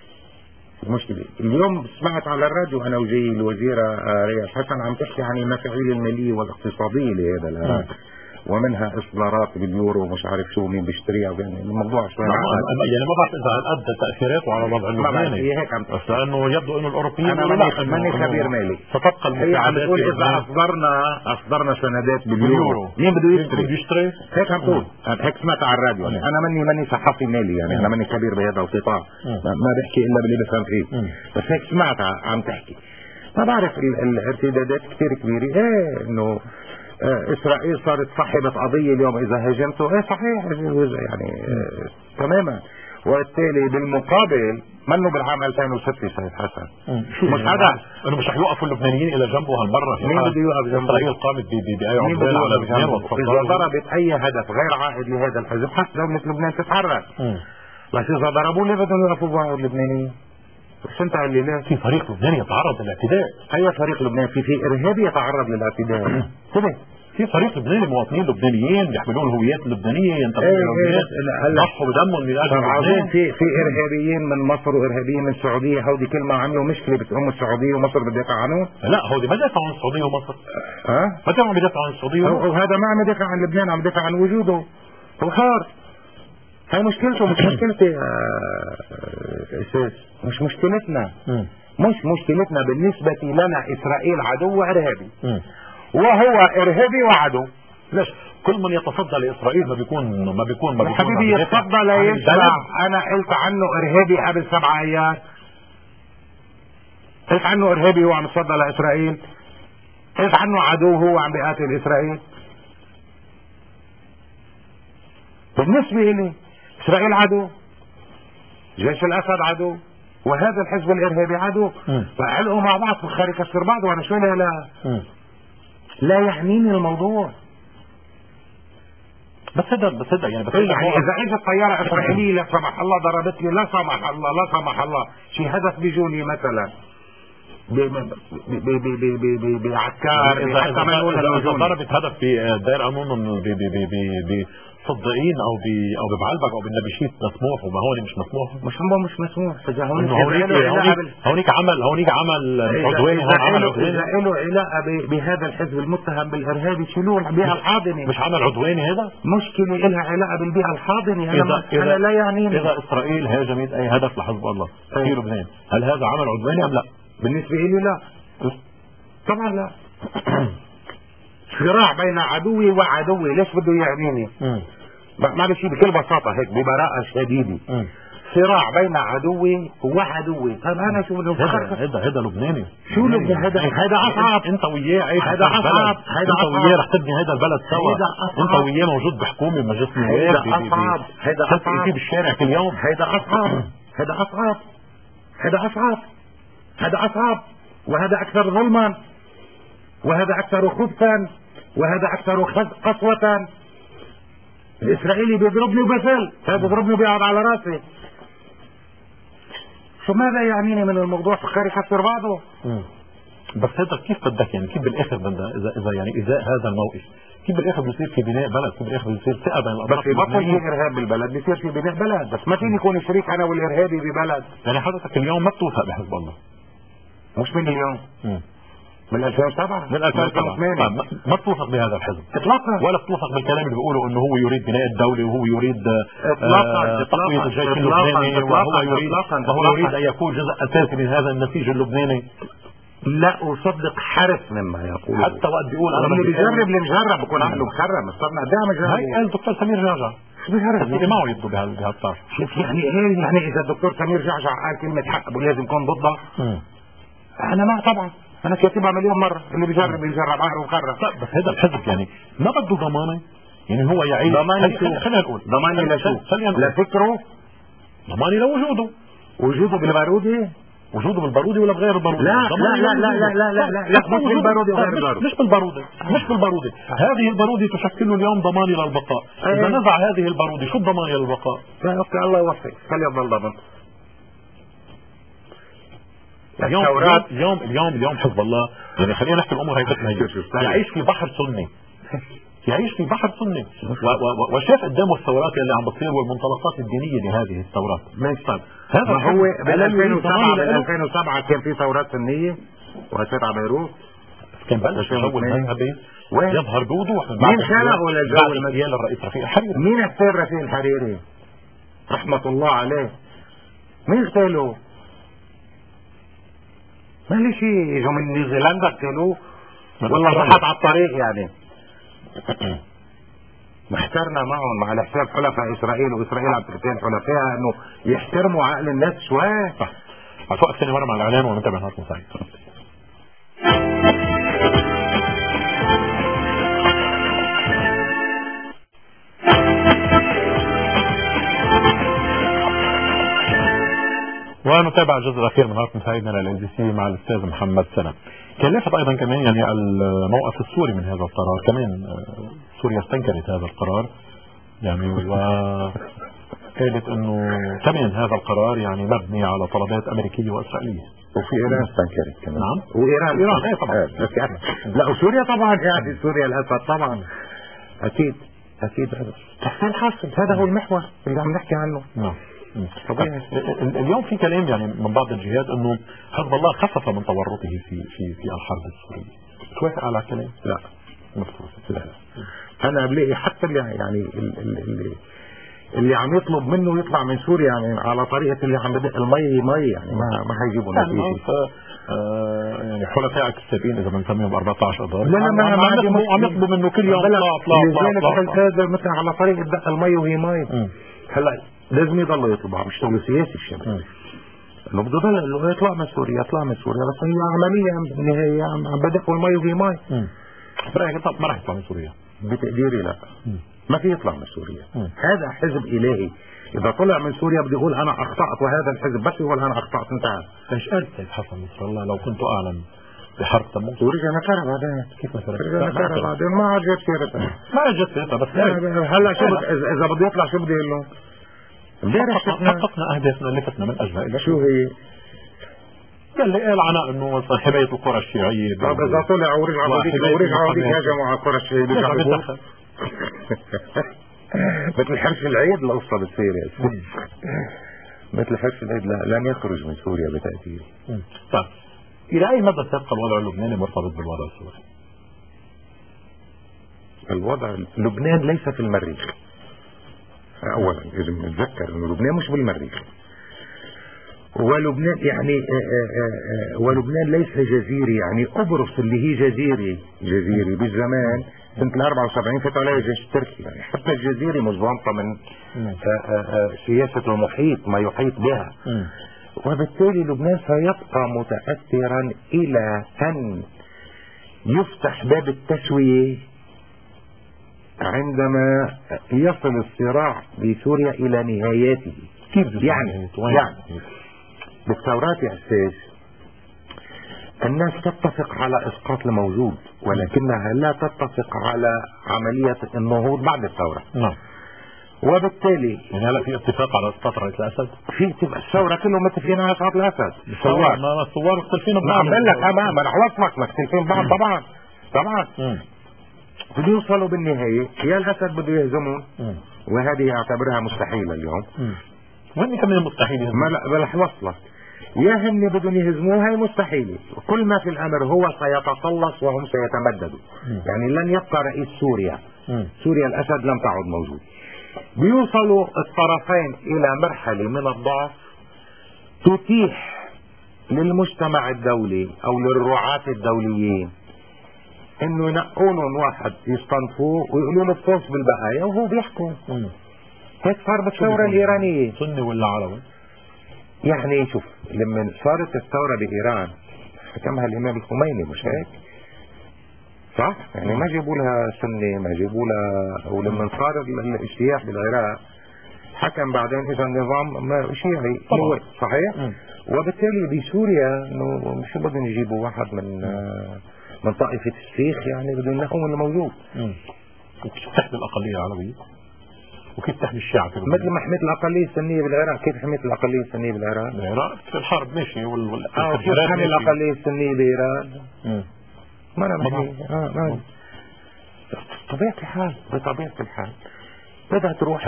Speaker 3: اليوم سمعت على الراديو انا وجاي الوزيرة رياض حسن عم تحكي عن المفاعيل المالية والاقتصادية لهذا العراق، ومنها اصدارات باليورو ومش عارف شو مين بيشتريها. يعني الموضوع شوي
Speaker 2: يعني ما بعرف اذا هل ادى تاثيراته على الوضع اللبناني، بس لانه يبدو انه الاوروبيين
Speaker 3: انا ماني خبير مالي.
Speaker 2: ستبقى
Speaker 3: المساعدات بتقول اذا اصدرنا سندات باليورو مين بده يشتري؟ هيك عم تقول، هيك سمعت على الراديو. يعني انا ماني صحفي مالي، يعني انا ماني خبير بهذا القطاع، ما بحكي الا باللي بفهم فيه. بس هيك سمعت عم تحكي. ما بعرف الارتدادات كثير كبيره. ايه انه اسرائيل صارت صاحبة قضية اليوم اذا هاجمته. ايه صحيح يعني تماما. وبالتالي بالمقابل منه بالعام 2006 سيد حسن مش هذا
Speaker 2: انه مش رح يوقفوا اللبنانيين الى جنبه هالمره.
Speaker 3: مين بده يوقف جنبه؟
Speaker 2: اسرائيل قامت باي عمليه على لبنان
Speaker 3: اذا ضربت اي هدف غير عائد لهذا الحزب حتى دولة لبنان تتحرك. بس اذا ضربوه ليه بدهم يوقفوا معه اللبنانيين؟ بس انت اللي لا
Speaker 2: في فريق لبناني يتعرض للاعتداء.
Speaker 3: اي فريق لبناني؟ في ارهابي يتعرض للاعتداء كده.
Speaker 2: في فريق لبناني مواطنين لبنانيين يحملون الهويات اللبنانيه ينتمون للهويات ضحوا بدمهم من اجل لبنان.
Speaker 3: في ارهابيين من مصر وارهابيين من السعوديه. هودي كل ما عملوا مشكله بتقوم السعوديه ومصر بتدافع عنهم.
Speaker 2: لا هودي ما دافعوا عن السعوديه ومصر. ما كانوا عم يدافعوا عن السعوديه ومصر.
Speaker 3: وهذا ما عم يدافع عن لبنان، عم يدافع عن وجوده. هو حار. هاي مشكلته مش مشكلتي يا استاذ، مش مشكلتنا. مش مشكلتنا بالنسبه لنا. اسرائيل عدو وارهابي وهو ارهابي وعدو.
Speaker 2: ليش كل من يتصدى لاسرائيل ما بيكون
Speaker 3: حبيبي يتصدى ليسمع. انا قلت عنه ارهابي قبل 7 ايام. قلت عنه ارهابي هو عم يتصدى لاسرائيل. قلت عنه عدو هو عم بيقاتل اسرائيل. بالنسبه لي اسرائيل عدو، جيش الاسد عدو، وهذا الحزب الارهابي عدو. فعلقوا مع بعض في الخارج كسر بعض. وانا شو لا يعنيني الموضوع.
Speaker 2: بس هذا يعني
Speaker 3: اذا اجت طياره اسرائيليه لا سمح الله ضربت لي، لا سمح الله شي هدف بيجوني مثلا بعكار
Speaker 2: حتى ما نقول اذا ضربت هدف في دير امون صدقين او ببعلبك او بالنبشيت مسموح، وما هون مش مسموح.
Speaker 3: مش مسموح.
Speaker 2: هونيك عمل عدواني. هون عمل عدواني.
Speaker 3: اذا له علاقه بهذا الحزب المتهم بالارهابي شيلوه البيئه الحاضنه.
Speaker 2: مش عمل عدواني هذا؟
Speaker 3: مشكله لها علاقه بالبيئه الحاضنه. انا لا يعنيني.
Speaker 2: اذا اسرائيل هاجمت اي هدف لحزب الله في لبنان، هل هذا عمل عدواني ام لا؟
Speaker 3: بالنسبه لي لا، طبعا لا. صراع بين عدوي وعدوي. ليش بده يعنيني؟ معلش بكل بساطة هيك ببراءة شديدة. صراع بين عدوي وعدوي. طيب انا شو بدي
Speaker 2: هذا لبناني.
Speaker 3: شو لبناني؟ هذا اصعب.
Speaker 2: انت وياه عايش
Speaker 3: هذا اصعب.
Speaker 2: انت وياه رح تبني هذا البلد سوا. انت وياه موجود بحكومة بمجلس النواب.
Speaker 3: هذا اصعب. هذا اصعب
Speaker 2: بالشارع كل يوم.
Speaker 3: هذا اصعب. هذا اصعب. هذا اصعب. هذا اصعب. وهذا اكثر ظلما، وهذا اكثر خبثا، وهذا اكثر قسوة. الاسرائيلي بيضربني وبفل، هذا بيضربني وبيقعد على راسي. شو ماذا يعنيني من الموضوع؟ فكر يكسر بعضه.
Speaker 2: بس هذا كيف بدك يعني كيف بالاخر اذا يعني ازاء هذا الموقف كيف بالاخر بيصير في بناء بلد؟ كيف بالاخر بيصير ثقه بين الاطراف؟
Speaker 3: بس بطل في ارهاب بالبلد بيصير في بناء بلد. بس ما فيني يكون شريك انا والارهابي ببلد.
Speaker 2: يعني حضرتك اليوم ما بتوثق بحزب الله؟
Speaker 3: مش من اليوم. من 2007
Speaker 2: من 2007 ما بتوثق بهذا الحزب
Speaker 3: اطلاقا،
Speaker 2: ولا بتوثق بالكلام اللي بيقولوا انه هو يريد بناء الدوله وهو يريد تقويه الجيش اللبناني وهو يريد ان يكون جزء اساسي من هذا النسيج اللبناني.
Speaker 3: لا اصدق حرف مما يقول.
Speaker 2: حتى وقت بيقول
Speaker 3: انا اللي بيجرب بكون عقله مخرب. صرنا قدام جرب.
Speaker 2: هي قال الدكتور سمير جعجع
Speaker 3: شو بيجرب
Speaker 2: اللي معه يده بهالطار.
Speaker 3: شوف يعني ايه يعني اذا الدكتور سمير جعجع قال كلمه حق لازم يكون ضدها. انا ما طبعا انا كاتبها مليون مرة، اللي بيجرب عقله وخرب.
Speaker 2: بس هذا الحزب يعني ما بده ضمانة، يعني هو يعيش
Speaker 3: ضمانة شو؟
Speaker 2: خلينا نقول
Speaker 3: ضمانة لشو؟ لفكره؟
Speaker 2: ضمانة
Speaker 3: وجوده بالبارودي؟
Speaker 2: وجوده بالبارودي ولا بغير البارودي؟
Speaker 3: لا مش بالبارودي وغير البارودي.
Speaker 2: مش بالبارودي. هذه البارودي تشكل اليوم ضماني للبقاء. إذا نزع هذه البارودي شو الضماني للبقاء؟
Speaker 3: اوكي الله يوفق، خلي يفضل ضمان.
Speaker 2: اليوم حزب الله، يعني خلينا نحكي الامور هي يعيش في بحر سني، وشاف قدامه الثورات اللي عم بتصير والمنطلقات الدينيه لهذه الثورات.
Speaker 3: طيب هذا هو بال 2007 كان في ثورات سنيه وأثرت على بيروت،
Speaker 2: كان بلش الجو المذهبي يظهر بوضوح.
Speaker 3: مين خلقه للجو المذهبي؟
Speaker 2: الرئيس رفيق الحريري.
Speaker 3: مين اغتال رفيق الحريري رحمه الله عليه؟ مين اغتاله؟ ما لي شيء، اجوا من نيوزيلندا اغتالوه والله راحت على الطريق يعني. محترنا معهم على حساب حلفاء اسرائيل، واسرائيل عم تقتل حلفائها انه يحترموا عقل الناس شوي.
Speaker 2: صح. هتوقف ثاني مره مع الاعلان ونتابع نهاركم سعيد. ونتابع الجزء الاخير من نهاركم سعيد من الNBC مع الاستاذ محمد سلام. كان لافت ايضا كمان يعني الموقف السوري من هذا القرار، كمان سوريا استنكرت هذا القرار يعني، وقالت انه كمان هذا القرار يعني مبني على طلبات امريكيه واسرائيليه.
Speaker 3: وفي ايران استنكرت كمان.
Speaker 2: نعم.
Speaker 3: وايران
Speaker 2: ايه طبعا.
Speaker 3: لا وسوريا طبعا، يعني سوريا الاسد طبعا اكيد هذا تحسين حاصل، هذا هو المحور اللي عم نحكي عنه.
Speaker 2: نعم. طبعا. اليوم في كلام يعني من بعض الجهات انه حزب الله خفف من تورطه في الحرب السوريه. توافق على الكلام؟
Speaker 3: لا
Speaker 2: لا.
Speaker 3: انا بلاقي حتى اللي عم يطلب منه يطلع من سوريا يعني على طريقه اللي عم بدق المي يعني ما حيجيبوا نتيجه.
Speaker 2: يعني حلفائك السابقين اذا بنسميهم 14 اضرار
Speaker 3: لا
Speaker 2: عم يطلبوا منه كل يوم اطلاع
Speaker 3: هذا مثلا على طريقه دق المي وهي مي. هلا لازم يضلوا يطلبوا، مش شغل سياسي الشباب انه بده يضل يطلع من سوريا بس هي عمليه بالنهايه عم بدقوا المي وهي مي.
Speaker 2: برايك طب ما راح يطلع من سوريا؟
Speaker 3: بتقديري لا، ما في يطلع من سوريا. هذا حزب الهي، اذا طلع من سوريا بده يقول انا اخطات، وهذا الحزب بس يقول انا اخطات انتهى.
Speaker 2: ايش قال سيد حسن نصر الله لو كنت اعلم بحرب تموز؟
Speaker 3: ورجع نكر بعدين.
Speaker 2: كيف مثلا؟
Speaker 3: رجع نكر بعدين ما عاد جت سيرتها.
Speaker 2: ما عاد جت سيرتها، بس
Speaker 3: هلا شو اذا بده يطلع شو بده يقول له؟ امبارح
Speaker 2: حققنا اهدافنا اللي فتنا من اجلها.
Speaker 3: شو هي؟
Speaker 2: اللي قال عنها انه حمايه القرى الشيعيه.
Speaker 3: اذا طلع ورجعوا هذيك هاجموا على القرى الشيعيه بيرجعوا مثل حرش العيد القصه بتصير يا سيدي. مثل حرش العيد لن يخرج من سوريا بتاثير.
Speaker 2: طيب الى اي مدى سيبقى الوضع اللبناني مرتبط بالوضع السوري؟
Speaker 3: الوضع لبنان ليس في المريخ. اولا لازم نتذكر انه لبنان مش بالمريخ، ولبنان يعني ولبنان ليس جزيري، يعني قبرص اللي هي جزيري بالزمان سنة 74 فتح عليها جيش تركي، يعني حتى الجزيرة مزبطة من سياسة المحيط ما يحيط بها. وبالتالي لبنان سيبقى متأثرا إلى أن يفتح باب التسوية عندما يصل الصراع بسوريا إلى نهاياته. يعني بالثورات يا أستاذ الناس تتفق على إسقاط الموجود، ولكنها لا تتفق على عملية النهوض بعد الثورة.
Speaker 2: نعم.
Speaker 3: وبالتالي
Speaker 2: يعني هلا في اتفاق على اسقاط رئيس الاسد؟
Speaker 3: في الثوره كلهم متفقين على اسقاط الاسد.
Speaker 2: الثوار مختلفين ببعض.
Speaker 3: عم بقول لك ما رح وصلك مختلفين بعض طبعا. بده يوصلوا بالنهايه يا الاسد بده يهزمون، وهذه اعتبرها مستحيله اليوم.
Speaker 2: وين كمان مستحيل يهزمون؟
Speaker 3: ما رح وصلك يا هن بدهم يهزموها، هي مستحيله. كل ما في الامر هو سيتقلص وهم سيتمددوا. يعني لن يبقى رئيس سوريا الاسد لم تعد موجود. بيوصلوا الطرفين الى مرحلة من الضعف تتيح للمجتمع الدولي او للرعاة الدوليين انه ينقوا لهم واحد يصطنفوه ويقولوا له الصوص بالبقايا وهو بيحكم. هيك صار بالثورة الايرانية.
Speaker 2: سني ولا عربي؟
Speaker 3: يعني شوف لما صارت الثورة بايران حكمها الامام الخميني مش هيك؟ صح؟ يعني ما جابوا لها سنة، ما جابوا لها، ولما صار الاجتياح بالعراق حكم بعدين اجى النظام شيعي صحيح؟ وبالتالي بسوريا انه شو بدهم يجيبوا واحد من طائفة السيخ، يعني بدهم ينقوا من الموجود.
Speaker 2: كيف تحمي الأقلية العربية؟ وكيف تحمي الشيعة؟
Speaker 3: مثل ما حميت الأقلية السنية بالعراق. كيف حميت الأقلية السنية بالعراق؟
Speaker 2: بالعراق في الحرب ماشي
Speaker 3: كيف حمي الأقلية السنية بإيران؟ ما أنا محمي. بطبيعة الحال بدها تروح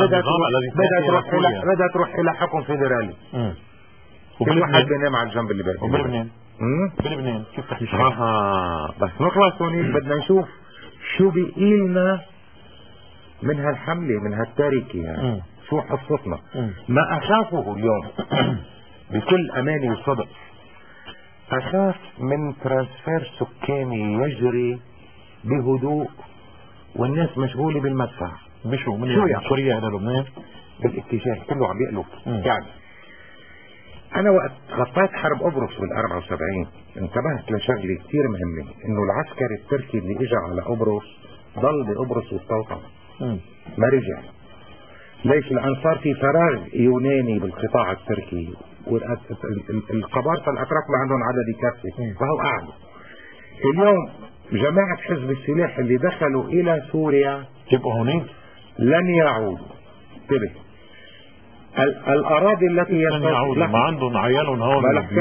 Speaker 3: إلى حكم فيدرالي. كل واحد بينام على الجنب اللي بيرتاح.
Speaker 2: وبلبنان كيف تحمي الشيعة؟
Speaker 3: بس نخلص هونيك بدنا نشوف شو بيقيلنا من هالحملة، من هالتاريخي يعني. شو حصتنا. ما أخافه اليوم بكل أمانة وصدق، أخاف من ترانسفير سكاني يجري بهدوء والناس مشغولة بالمدفع.
Speaker 2: بشو من
Speaker 3: شو يعني
Speaker 2: سوريا إلى لبنان
Speaker 3: بالاتجاه كله عم يقلب. يعني أنا وقت غطيت حرب قبرص بال74 انتبهت لشغلة كتير مهمة، إنه العسكري التركي اللي إجا على قبرص ضل بقبرص واستوطن ما رجع. ليش؟ لأن صار في فراغ يوناني بالقطاع التركي، والقبارصة الأتراك ما عندهم عدد يكفي فهو قاعد. اليوم جماعة حزب السلاح اللي دخلوا إلى سوريا
Speaker 2: يبقوا هونين
Speaker 3: لن يعودوا. انتبه، الأراضي التي
Speaker 2: ما عندهم عيالهم هون.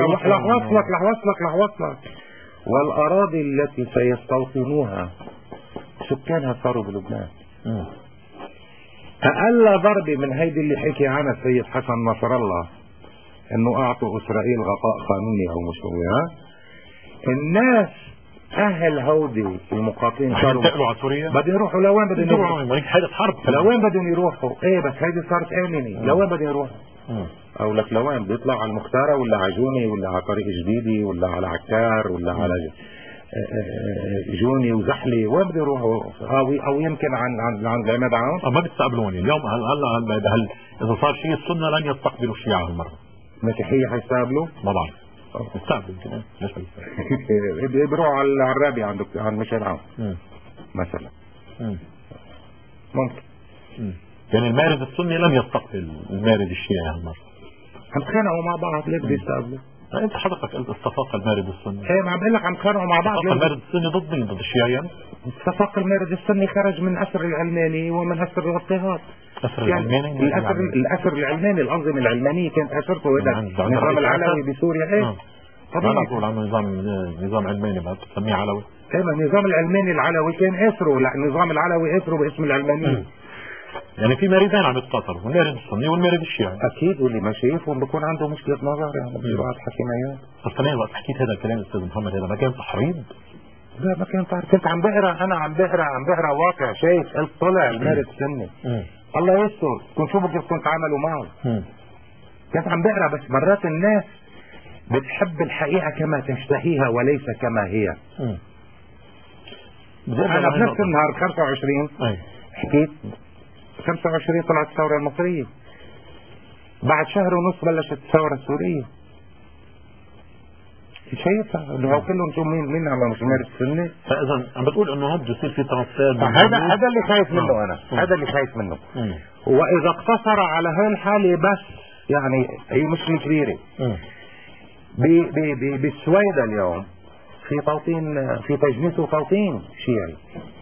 Speaker 3: لحوصلك والأراضي التي سيستوطنوها سكانها صاروا بلبنان. أقل ضربة من هيدي اللي حكي عنها السيد حسن نصر الله انه اعطوا اسرائيل غطاء قانوني او مشروع. الناس اهل هودي المقاطعين صاروا
Speaker 2: ينتقلوا على سوريا،
Speaker 3: بدهم يروحوا لوين بدهم يروحوا؟
Speaker 2: حالة حرب
Speaker 3: لوين بدهم يروحوا؟ ايه بس هيدي صارت امنه. لوين بدهم يروحوا؟ او لك لوين بيطلع على المختارة ولا على جوني ولا على طريق جديدي ولا على عكار ولا على جوني وزحلي؟ وين بده يروحوا؟ او يمكن عن عماد عون.
Speaker 2: ما بيستقبلوني اليوم. هل اذا صار شيء السنه لن يستقبلوا الشيعة هالمره.
Speaker 3: المسيحيه حيستقبلوا؟
Speaker 2: طبعا يستقبلوا. يمكن ليش
Speaker 3: بيروحوا على الرابي عند مشهد عون مثلا. ممكن.
Speaker 2: يعني المارد السني لن يستقبل المارد الشيعي هالمره.
Speaker 3: عم تخانقوا مع بعض ليه بده يستقبلوا؟
Speaker 2: انت حضرتك قلت استفاق المارد السني.
Speaker 3: ايه ما عم بقول لك عم تخانقوا مع بعض.
Speaker 2: المارد السني ضد مين؟ ضد الشيعيين؟
Speaker 3: استفاق المارد السني خرج من اسر العلماني ومن اسر الاضطهاد.
Speaker 2: اسر العلماني؟
Speaker 3: الاسر العلماني، الانظمه العلمانيه كانت اسرته النظام العلوي بسوريا. ايه
Speaker 2: طبعا نقول عنه نظام علماني بقى تسميه علوي.
Speaker 3: ايه النظام العلماني العلوي كان اسره، لا النظام العلوي اسره باسم العلمانيه.
Speaker 2: يعني في ماردين عم يتقاطروا، المارد السني والمارد الشيعي.
Speaker 3: اكيد، واللي ما شايفهم بكون عنده مشكله نظر يعني بيقعد حكينا اياه.
Speaker 2: بس انا وقت حكيت هذا الكلام استاذ محمد هذا ما كان تحريض؟
Speaker 3: لا ما كان تحريض. كنت عم بقرا واقع شايف طلع المارد السني. الله يستر كنت شو بدك كنت عملوا معه. كنت عم بقرا. بس مرات الناس بتحب الحقيقه كما تشتهيها وليس كما هي. انا بنفس النهار 25 حكيت 25 طلعت الثورة المصرية، بعد شهر ونص بلشت الثورة السورية. شايفها اللي هو كلهم شو مين عم مش مارس السنة.
Speaker 2: فاذا عم بتقول انه بده يصير في ترانسفير.
Speaker 3: هذا اللي خايف منه انا. هذا اللي خايف منه. واذا اقتصر على هاي الحالة بس يعني هي مشكلة كبيرة. بالسويدة اليوم في توطين، في تجنيس وتوطين شيعي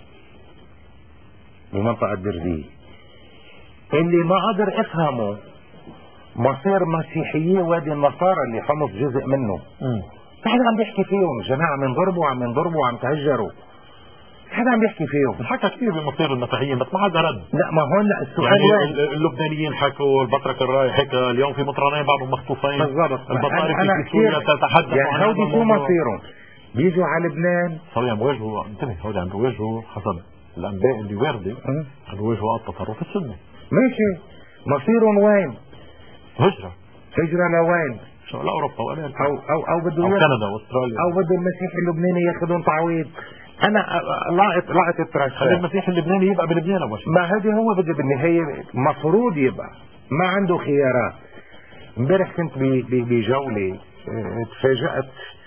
Speaker 3: بمنطقة الدرزية. اللي ما قدر افهمه مصير مسيحية وادي النصارى اللي حمص جزء منه. حدا عم بيحكي فيهم الجماعة عم ينضربوا وعم تهجروا. حدا عم بيحكي فيهم.
Speaker 2: حكى كثير بمصير المسيحيين بس ما حدا رد.
Speaker 3: لا ما هون لا السؤال
Speaker 2: يعني اللبنانيين حكوا، البطرك الراي حكى، اليوم في مطرانين بعضهم مخطوفين.
Speaker 3: بالضبط.
Speaker 2: البطاركة في سوريا تتحدث
Speaker 3: عن هذا. هودي شو مصيرهم؟ بيجوا على لبنان
Speaker 2: صار عم بيواجهوا، انتبه هودي عم بيواجهوا حسب الانباء اللي وارده عم بيواجهوا التطرف السني.
Speaker 3: ماشي، مصيرهم وين؟ هجرة لوين؟
Speaker 2: لاوروبا وامريكا
Speaker 3: او بده
Speaker 2: كندا واستراليا،
Speaker 3: او بده المسيحي اللبناني ياخذون تعويض. انا لاقط التراشات.
Speaker 2: خلي المسيحي اللبناني يبقى بلبنان اول شيء.
Speaker 3: ما هذه هو بده بالنهايه مفروض يبقى ما عنده خيارات. امبارح كنت بجوله تفاجأت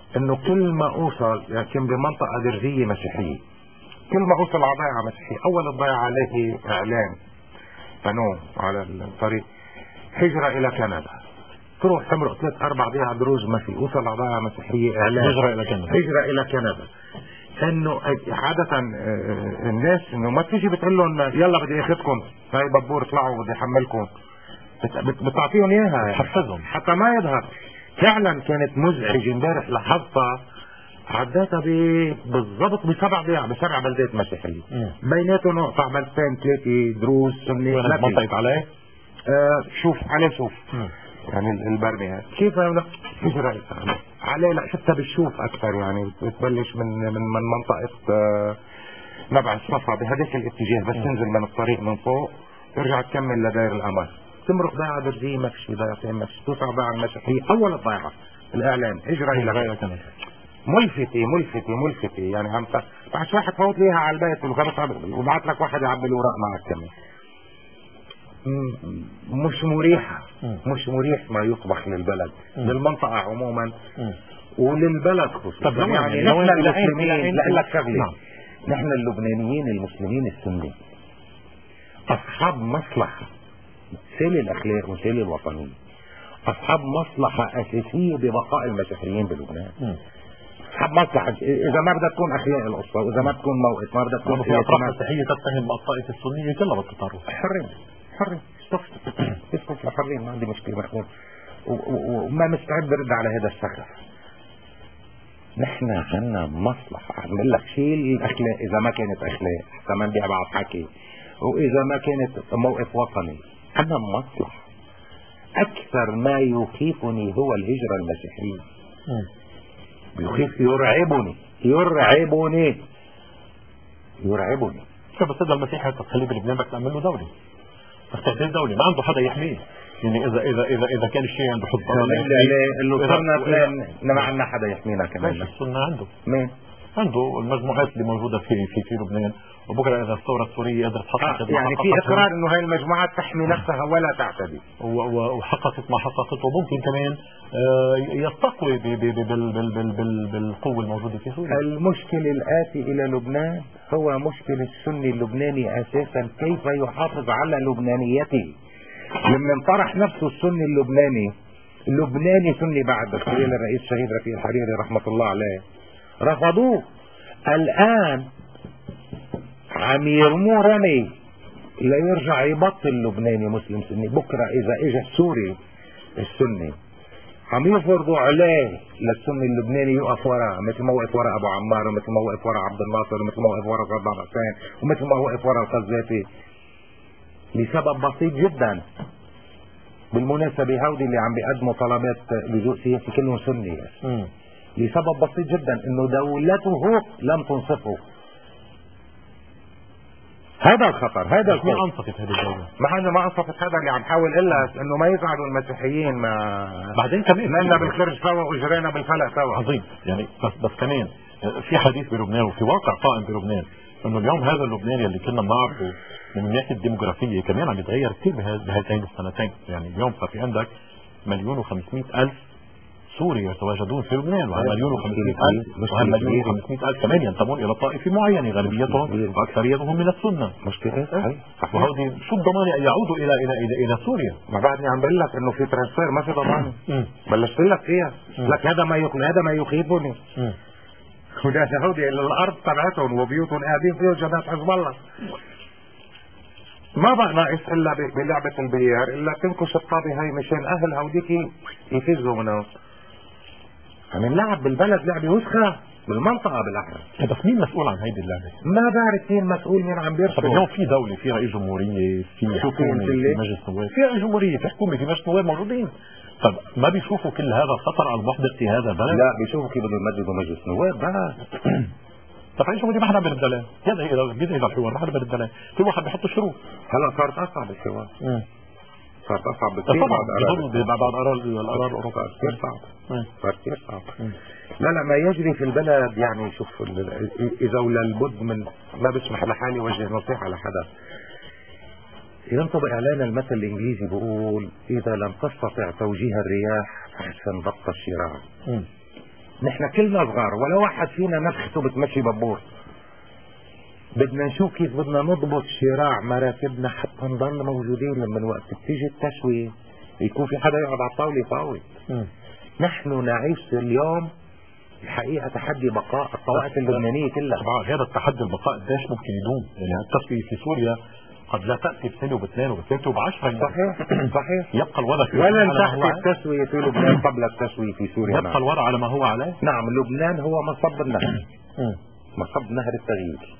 Speaker 3: انه كل ما اوصل يمكن بمنطقة درزية مسيحية، كل ما اوصل على ضيعة مسيحية اول الضيعة عليه اعلان قانون على الطريق هجرة الى كندا، تروح تمرق 3-4 ضيعة دروز ما في، اوصل على ضيعة مسيحية اعلان
Speaker 2: هجرة الى كندا،
Speaker 3: هجرة الى كندا. انه عادة الناس انه ما تيجي بتقول لهم يلا بدي اخذكم هاي بابور اطلعوا بدي احملكم، بتعطيهم اياها
Speaker 2: حفزهم
Speaker 3: حتى ما يظهر. فعلا كانت مزعجة امبارح لاحظتها، عداتها بالضبط ب7 ضياع ب7 بلدات مسيحية، بيناتهم نقطع بلدتين 3 دروز سنة.
Speaker 2: وين منطقة عليه؟
Speaker 3: شوف عليه شوف يعني البرمي كيف هجرة عليه، لا شفتها بالشوف اكثر يعني بتبلش من منطقة نبع الصفا بهذاك الاتجاه، بس تنزل من الطريق من فوق ترجع تكمل لدائر القمر، تمرق ضيعة درزية مكشي ضيعتين مكشي، توصل ضيعة المسيحية اول الضيعة الاعلان هجرة الى كندا. ملفتة يعني عم بعد شوي حتفوت ليها على البيت وبعت لك واحد يعبي الاوراق معك كمان. مش مريح ما يطبخ للبلد للمنطقة عموما وللبلد خصوصا. يعني نحن المسلمين لك شغلة، نحن اللبنانيين المسلمين السنة اصحاب مصلحة سيل الاخلاق وسيل الوطنية، اصحاب مصلحة اساسية ببقاء المسيحيين بلبنان. اصحاب مصلحة اذا ما بدها تكون احياء الاسرة واذا ما تكون موقف ما بدها تكون
Speaker 2: في اطراف مسيحية تتهم الطائفة السنية كلها بالتطرف.
Speaker 3: حرين اسكت حرين ما عندي مشكلة محمود وما مستعد برد على هذا السخف. نحن عنا مصلحة، بقول لك شيل الاخلاق اذا ما كانت اخلاق حتى ما نبيع بعض حكي، واذا ما كانت موقف وطني عنا مصلحة. اكثر ما يخيفني هو الهجرة المسيحية، يخيف يرعبني.
Speaker 2: بس هذا المسيحي تخليه بلبنان بدك تعمل له دولة، بس تهديد دولة ما عنده حدا يحميه. يعني اذا كان الشيء عنده حب
Speaker 3: اللي صرنا ما عندنا حدا يحمينا كمان.
Speaker 2: السنة عنده
Speaker 3: مين؟
Speaker 2: عنده المجموعات اللي موجودة في لبنان، وبكره اذا الثورة السورية قدرت تحقق
Speaker 3: يعني في اقرار انه هاي المجموعات تحمي نفسها ولا تعتدي،
Speaker 2: وحققت ما حققت، وممكن كمان يستقوي بالقوة الموجودة في سوريا.
Speaker 3: المشكل الآتي الى لبنان هو مشكل السني اللبناني اساسا، كيف يحافظ على لبنانيته. لما انطرح نفسه السني اللبناني سني بعد تخيل الرئيس الشهيد رفيق الحريري رحمة الله عليه رفضوه، الان عم يرموه رمي ليرجع يبطل لبناني مسلم سني. بكرة اذا اجى السوري السني عم يفرضوا عليه للسني اللبناني يقف ورا، مثل ما وقف ورا ابو عمار ومثل ما وقف ورا عبد الناصر ومثل ما وقف ورا صدام حسين ومثل ما وقف ورا القذافي، لسبب بسيط جدا. بالمناسبة هودي اللي عم بيقدموا طلبات لجوء سياسي كلهم سني، لسبب بسيط جدا انه دولته لم تنصفه. هذا الخطر، هذا
Speaker 2: ما انصفت هذه الدولة،
Speaker 3: ما انصفت. هذا اللي عم حاول الا انه ما يزعلوا المسيحيين. ما
Speaker 2: بعدين كمان
Speaker 3: نلنا بالخرج سوا واجرينا بالفلق سوا.
Speaker 2: عظيم. يعني بس كمان في حديث بلبنان وفي واقع قائم بلبنان انه اليوم هذا اللبناني اللي كنا بنعرفه من الناحية الديموغرافية كمان عم يتغير كثير بهاتين السنتين. يعني اليوم صار في عندك 1,500,000 سوري يتواجدون في لبنان، وهل 1,500,000 كمان ينتمون الى طائفة معينة غالبيتهم واكثريتهم من السنة.
Speaker 3: مشكلة
Speaker 2: وهذه شو الضمان ان يعودوا الى سوريا؟
Speaker 3: ما بعدني عم بقول لك انه في ترانسفير ما في ضمان. بلشت لك فيها لك هذا ما يخيفني. وده هودي الارض تبعتهم وبيوتهم قاعدين فيه جماعة حزب الله. ما بقى ناقص الا بلعبة البليار الا تنكش الطابة هاي مشان اهل هوديك يفزوا منها. عم نلعب بالبلد لعبة وسخة بالمنطقة بالاحرى.
Speaker 2: بس مين مسؤول عن هيدي اللعبة؟
Speaker 3: ما بعرف مين مسؤول، مين عم بيرسل.
Speaker 2: اليوم في دولة، في رئيس جمهورية، في حكومة، في مجلس نواب، في رئيس جمهورية، في حكومة، في مجلس نواب موجودين. طب ما بيشوفوا كل هذا الخطر المحدق في هذا البلد؟
Speaker 3: لا بيشوفوا كيف بدهم يمجدوا مجلس نواب بقى.
Speaker 2: طب رئيس جمهورية ما حدا بيرد عليه، هذا هذا الحوار ما حدا بيرد عليه، كل واحد بيحط شروط.
Speaker 3: هلا صارت اصعب الحوار. صارت اصعب بكثير
Speaker 2: بعد القرار الاوروبي
Speaker 3: كثير صعب. صار كثير صعب. لا ما يجري في البلد يعني شوف اذا ولا البد من ما بسمح لحالي وجه نصيحة لحدا. ينطبق علينا المثل الانجليزي بيقول اذا لم تستطع توجيه الرياح فاحسن ضبط الشراع. نحن كلنا صغار ولا واحد فينا نفخته بتمشي ببور. بدنا نشوف كيف بدنا نضبط شراع مراكبنا حتى نضل موجودين لما وقت بتيجي التسوية يكون في حدا يقعد على الطاولة يفاوض. نحن نعيش اليوم الحقيقة تحدي بقاء الطوائف اللبنانية كلها.
Speaker 2: طبعا هذا التحدي البقاء قديش ممكن يدوم؟ يعني التسوية في سوريا قد لا تأتي بسنة وباثنين وبثلاثة وب10.
Speaker 3: صحيح.
Speaker 2: يبقى الوضع في
Speaker 3: ولن تأتي التسوية في لبنان قبل التسوية في سوريا.
Speaker 2: يبقى الوضع على ما هو عليه.
Speaker 3: نعم، لبنان هو مصب النهر. مصب نهر التغيير.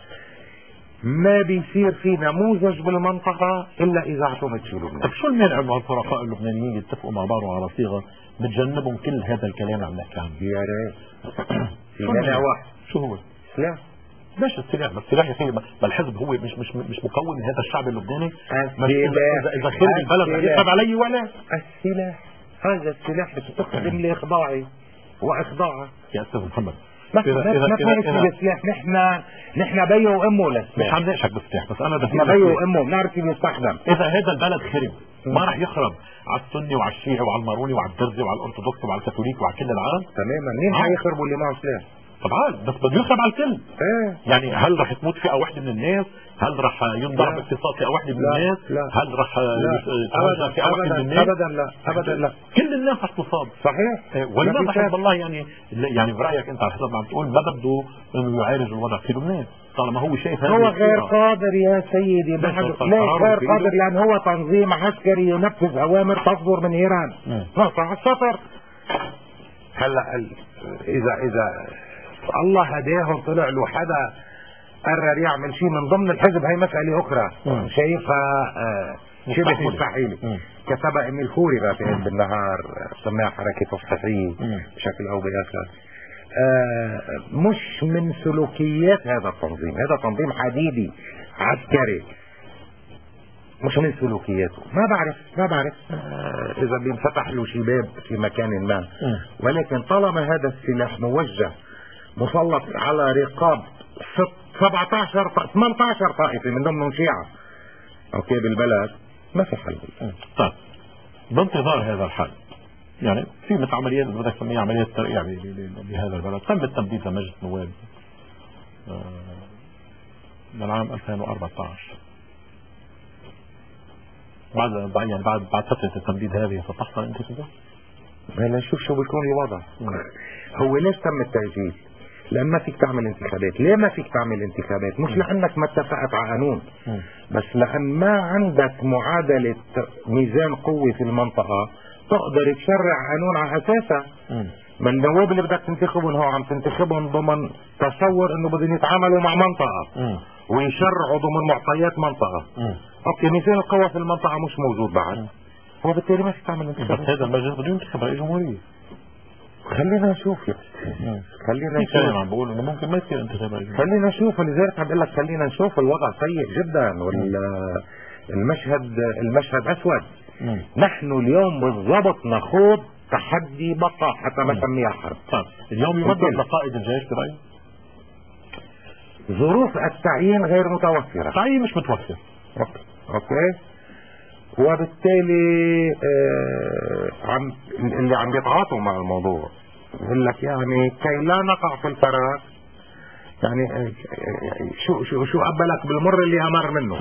Speaker 3: ما بيصير في نموذج بالمنطقة إلا إذا اعتمد شو لبنان.
Speaker 2: طب شو المانع انه الفرقاء اللبنانيين يتفقوا مع بعض على صيغة بتجنبهم كل هذا الكلام اللي عم نحكي عنه؟
Speaker 3: يا ريت. في مانع واحد.
Speaker 2: شو هو؟
Speaker 3: سلاح.
Speaker 2: ليش السلاح؟ بس السلاح يا اخي، ما الحزب هو مش مكون من هذا الشعب اللبناني. اذا خرب البلد رح يخرب علي ولا؟
Speaker 3: السلاح، هذا السلاح بتستخدم لاخضاعي واخضاعه.
Speaker 2: يا استاذ محمد،
Speaker 3: ما السلاح نحن بي وامه للسلاح.
Speaker 2: مش عم ناقشك بالسلاح، بس انا
Speaker 3: نحن بي وامه بنعرف كيف يستخدم.
Speaker 2: اذا هذا البلد خرب ما رح يخرب على السني وعلى الشيعي وعلى الماروني وعلى الدرزي وعلى الارثوذكس وعلى الكاثوليك وعلى كل العالم.
Speaker 3: تماما. مين حيخربوا اللي معه سلاح؟
Speaker 2: طبعا بس بده يخرب على الكل. يعني هل رح تموت فئة واحدة من الناس؟ هل رح ينضرب اقتصاد فئة واحدة من الناس؟ هل رح يتوجه فئة واحدة من الناس؟
Speaker 3: ابدا لا، ابدا لا.
Speaker 2: كل الناس رح تصاب.
Speaker 3: صحيح.
Speaker 2: ولماذا حزب الله يعني برأيك انت على حسب ما عم تقول ما بده انه يعالج الوضع في لبنان طالما هو شايف
Speaker 3: هو غير قادر يا سيدي. ليش غير قادر؟ لان هو تنظيم عسكري ينفذ اوامر تصدر من ايران. نقطة على السطر. هلا اذا الله هداهم طلع له حدا قرر يعمل شيء من ضمن الحزب، هي مسألة أخرى شايفها شبه مستحيلة. كتب إميل خوري رافعين بالنهار سماها حركة تصحيحية بشكل أو بآخر. مش من سلوكيات هذا التنظيم. هذا تنظيم حديدي عسكري، مش من سلوكياته. ما بعرف إذا بينفتح له شي باب في مكان ما، ولكن طالما هذا السلاح موجه مسلط على رقاب 18 طائفة من ضمنهم شيعة اوكي بالبلد، ما في حل.
Speaker 2: طيب بانتظار هذا الحل يعني في مثل عمليات بدك تسميها عمليات ترقيع بهذا البلد تم بالتمديد لمجلس النواب للعام 2014. بعد فترة التمديد هذه ستحصل انتخابات؟
Speaker 3: هلا نشوف شو بيكون الوضع. هو ليش تم التأجيل؟ لأن ما فيك تعمل انتخابات. ليه ما فيك تعمل انتخابات؟ مش لأنك ما اتفقت على قانون، بس لأن ما عندك معادلة ميزان قوة في المنطقة تقدر تشرع قانون على أساسها. من النواب اللي بدك تنتخبهم هو عم تنتخبهم ضمن تصور انه بدهم يتعاملوا مع منطقة ويشرعوا ضمن معطيات منطقة. اوكي، ميزان القوى في المنطقة مش موجود بعد، وبالتالي ما فيك تعمل انتخابات.
Speaker 2: بس هذا المجلس بده ينتخب رئيس جمهورية.
Speaker 3: خلينا نشوف خلينا نشوف.
Speaker 2: عم بقول انه ممكن ما يصير انتخاب رئيس جمهورية.
Speaker 3: خلينا نشوف، لذلك عم بقول لك خلينا نشوف. الوضع سيء جدا والمشهد اسود. نحن اليوم بالضبط نخوض تحدي بقاء حتى ما نسميها حرب.
Speaker 2: طيب اليوم يمدد لقائد الجيش برأيك؟
Speaker 3: ظروف التعيين غير متوفرة.
Speaker 2: التعيين مش متوفر.
Speaker 3: اوكي. وبالتالي اللي عم يتعاطوا مع الموضوع يقول لك يعني كي لا نقع في الفراغ، يعني شو قبلك بالمر اللي امر منه.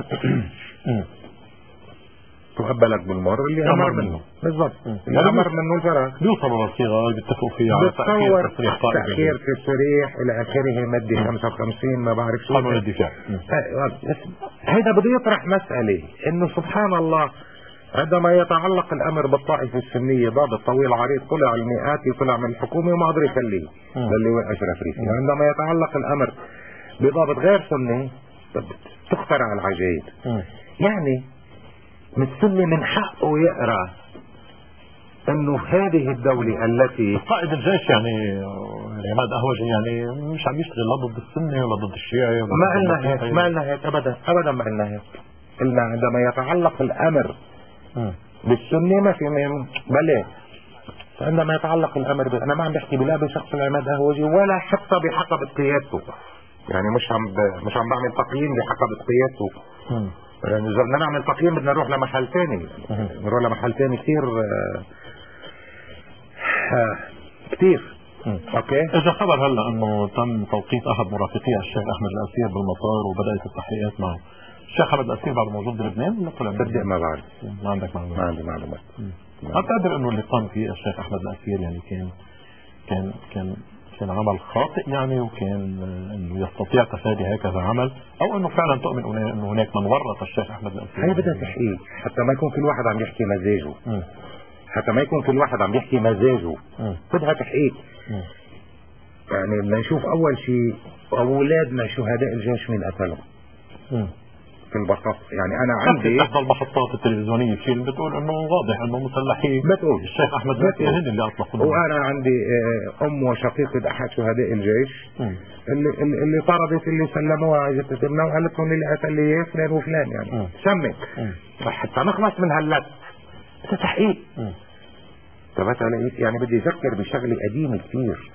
Speaker 3: تقبلك بالمر اللي امر منه بالضبط. اللي امر منه الفراغ
Speaker 2: بيوصلوا للصيغه بيتفقوا فيها على تاخير
Speaker 3: تصريح الى اخره ماده 55 ما بعرف شو
Speaker 2: قانون الدفاع.
Speaker 3: هذا بده يطرح مساله انه سبحان الله عندما يتعلق الامر بالطائفه السنيه ضابط طويل عريض طلع المئات طلع من الحكومه وما قدر يخليه للواء اشرف ريفي. عندما يتعلق الامر بضابط غير سني تخترع العجائب. يعني متسلي من حقه يقرأ انه هذه الدولة التي
Speaker 2: قائد الجيش يعني عماد أهوجي يعني مش عم يشتغل لا ضد السنة ولا ضد الشيعي.
Speaker 3: ما قلنا هيك ابدا ما قلنا هيك. قلنا عندما يتعلق الامر بالسنة ما في بلى. عندما يتعلق الامر انا ما عم بحكي بلا بشخص عماد أهوجي ولا حتى بحقبة قيادته. يعني مش عم بعمل تقييم بحقبة قيادته. يعني إذا بدنا نعمل تقييم بدنا نروح لمحل ثاني. نروح لمحل ثاني كثير اوكي.
Speaker 2: اجى خبر هلا انه تم توقيت احد مرافقي الشيخ احمد الاسير بالمطار وبدات التحقيقات معه. الشيخ احمد الاسير بعد موجود بلبنان ولا طلع؟
Speaker 3: بدي ما بعرف.
Speaker 2: ما عندك معلومات؟
Speaker 3: ما عندي معلومات.
Speaker 2: ما بتقدر انه اللي قام فيه الشيخ احمد الاسير يعني كان عمل خاطئ يعني، وكان انه يستطيع تفادي هكذا عمل، او انه فعلا تؤمن انه هناك من ورط الشيخ احمد الاسير؟
Speaker 3: هي بدها تحقيق حتى ما يكون كل واحد عم يحكي مزاجه. حتى ما يكون كل واحد عم يحكي مزاجه. بدها تحقيق. يعني بدنا نشوف اول شيء اولادنا شهداء الجيش مين قتلهم في البساطة. يعني انا عندي
Speaker 2: تحت المحطات التلفزيونية فيلم بتقول انه واضح انه مسلحين،
Speaker 3: بتقول
Speaker 2: الشيخ احمد الاسير هن اللي اطلقوا.
Speaker 3: وانا عندي ام وشقيقة احد شهداء الجيش اللي طردت اللي سلموها جثتنا وقالت لهم اللي قتل لي فلان وفلان يعني سمت حتى نخلص من هاللت. بس تحقيق. ثبت على يعني بدي اذكر بشغله قديمه كثير.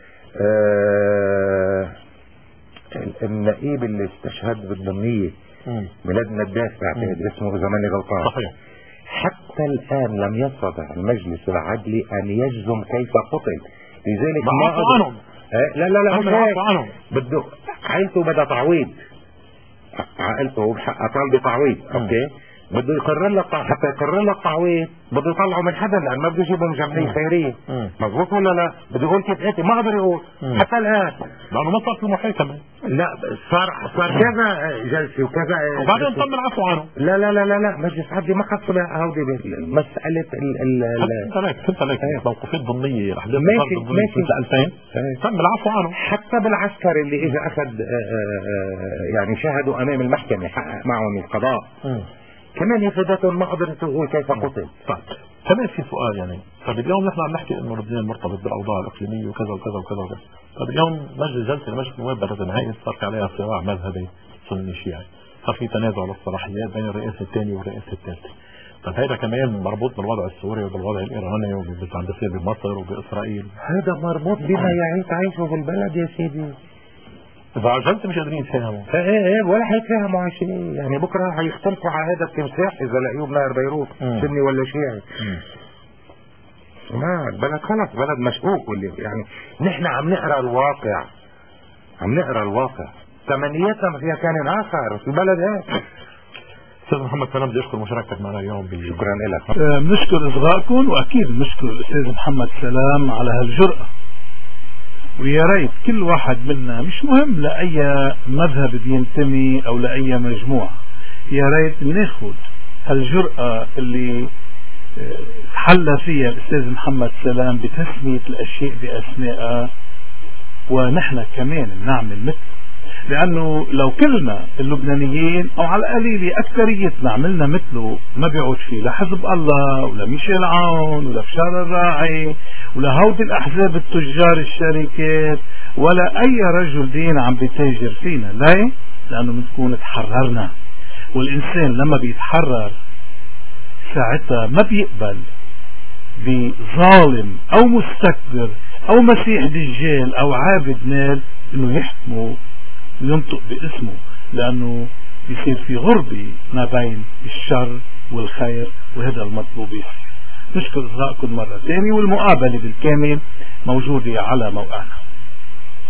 Speaker 3: النقيب اللي استشهد بالضمنية ميلاد نداس بعتقد اسمه اذا ماني غلطان.
Speaker 2: صحيح.
Speaker 3: حتى الان لم يستطع المجلس العدلي ان يجزم كيف قتل، لذلك
Speaker 2: ما عنهم.
Speaker 3: لا
Speaker 2: هم عفوا عنهم.
Speaker 3: بده عائلته بدها تعويض، عائلته بحقها طالبه تعويض. اوكي. بده يقرر لك حتى يقرر لك تعويض بده يطلعه من حدا، لان ما بده يجيبه من جمعيه خيريه. مضبوط ولا لا؟ بده يقول كيف انت ما قدر يقول حتى الان
Speaker 2: لانه ما صار في محاكمه.
Speaker 3: لا صار كذا جلسه وكذا
Speaker 2: وبعدين تم العفو عنه.
Speaker 3: لا مجلس عدلي ما خص هودي مساله
Speaker 2: فهمت عليك موقفات ضمنيه الاحداث
Speaker 3: ماشي
Speaker 2: سنه 2000 تم العفو عنه.
Speaker 3: حتى بالعسكري اللي اذا اخذ يعني شاهدوا امام المحكمه حقق معهم القضاء كمان افادتهم ما قدرت تقول كيف قتل.
Speaker 2: طيب كمان في سؤال يعني، طيب اليوم نحن عم نحكي انه لبنان مرتبط بالاوضاع الاقليميه وكذا وكذا وكذا وكذا. طيب اليوم جلسه مجلس النواب بعد نهايه صار في عليها صراع مذهبي سني شيعي، صار في تنازع للصلاحيات بين الرئاسه الثانيه والرئاسه الثالثه. طيب هذا كمان مربوط بالوضع السوري وبالوضع الايراني وباللي عم بيصير بمصر وباسرائيل.
Speaker 3: هذا مربوط بما يعيشوا بالبلد يا سيدي.
Speaker 2: إذا عجلت مش قادرين يتفاهموا.
Speaker 3: ايه ولا حيتفاهموا على شيء، يعني بكره حيختلفوا على هذا التمساح اذا لقيوه بنهر بيروت سني ولا شيعي. ما البلد خلص بلد مشقوق واللي يعني نحن عم نقرا الواقع تمنياتنا فيها كان اخر في البلد هيك.
Speaker 2: استاذ محمد سلام بدي اشكر مشاركتك معنا اليوم.
Speaker 3: شكرا لك.
Speaker 1: بنشكر اصغائكم واكيد بنشكر الاستاذ محمد سلام على هالجرأة، ويا ريت كل واحد منا مش مهم لأي مذهب بينتمي أو لأي مجموعة، يا ريت ناخد هالجرأة اللي حل فيها الأستاذ محمد سلام بتسمية الأشياء بأسمائها، ونحن كمان نعمل مثل. لأنه لو كلنا اللبنانيين أو على القليل أكثريتنا عملنا مثله ما بيعود فيه لا حزب الله ولا ميشيل عون ولا بشار الراعي ولا هودي الأحزاب التجار الشركات ولا أي رجل دين عم بيتاجر فينا. ليه؟ لأنه بنكون تحررنا، والإنسان لما بيتحرر ساعتها ما بيقبل بظالم أو مستكبر أو مسيح دجال أو عابد مال إنه يحكمه وينطق باسمه، لأنه يصير في غربة ما بين الشر والخير، وهذا المطلوب يصير. نشكر إصغائكم مرة ثانية، والمقابلة بالكامل موجودة على موقعنا.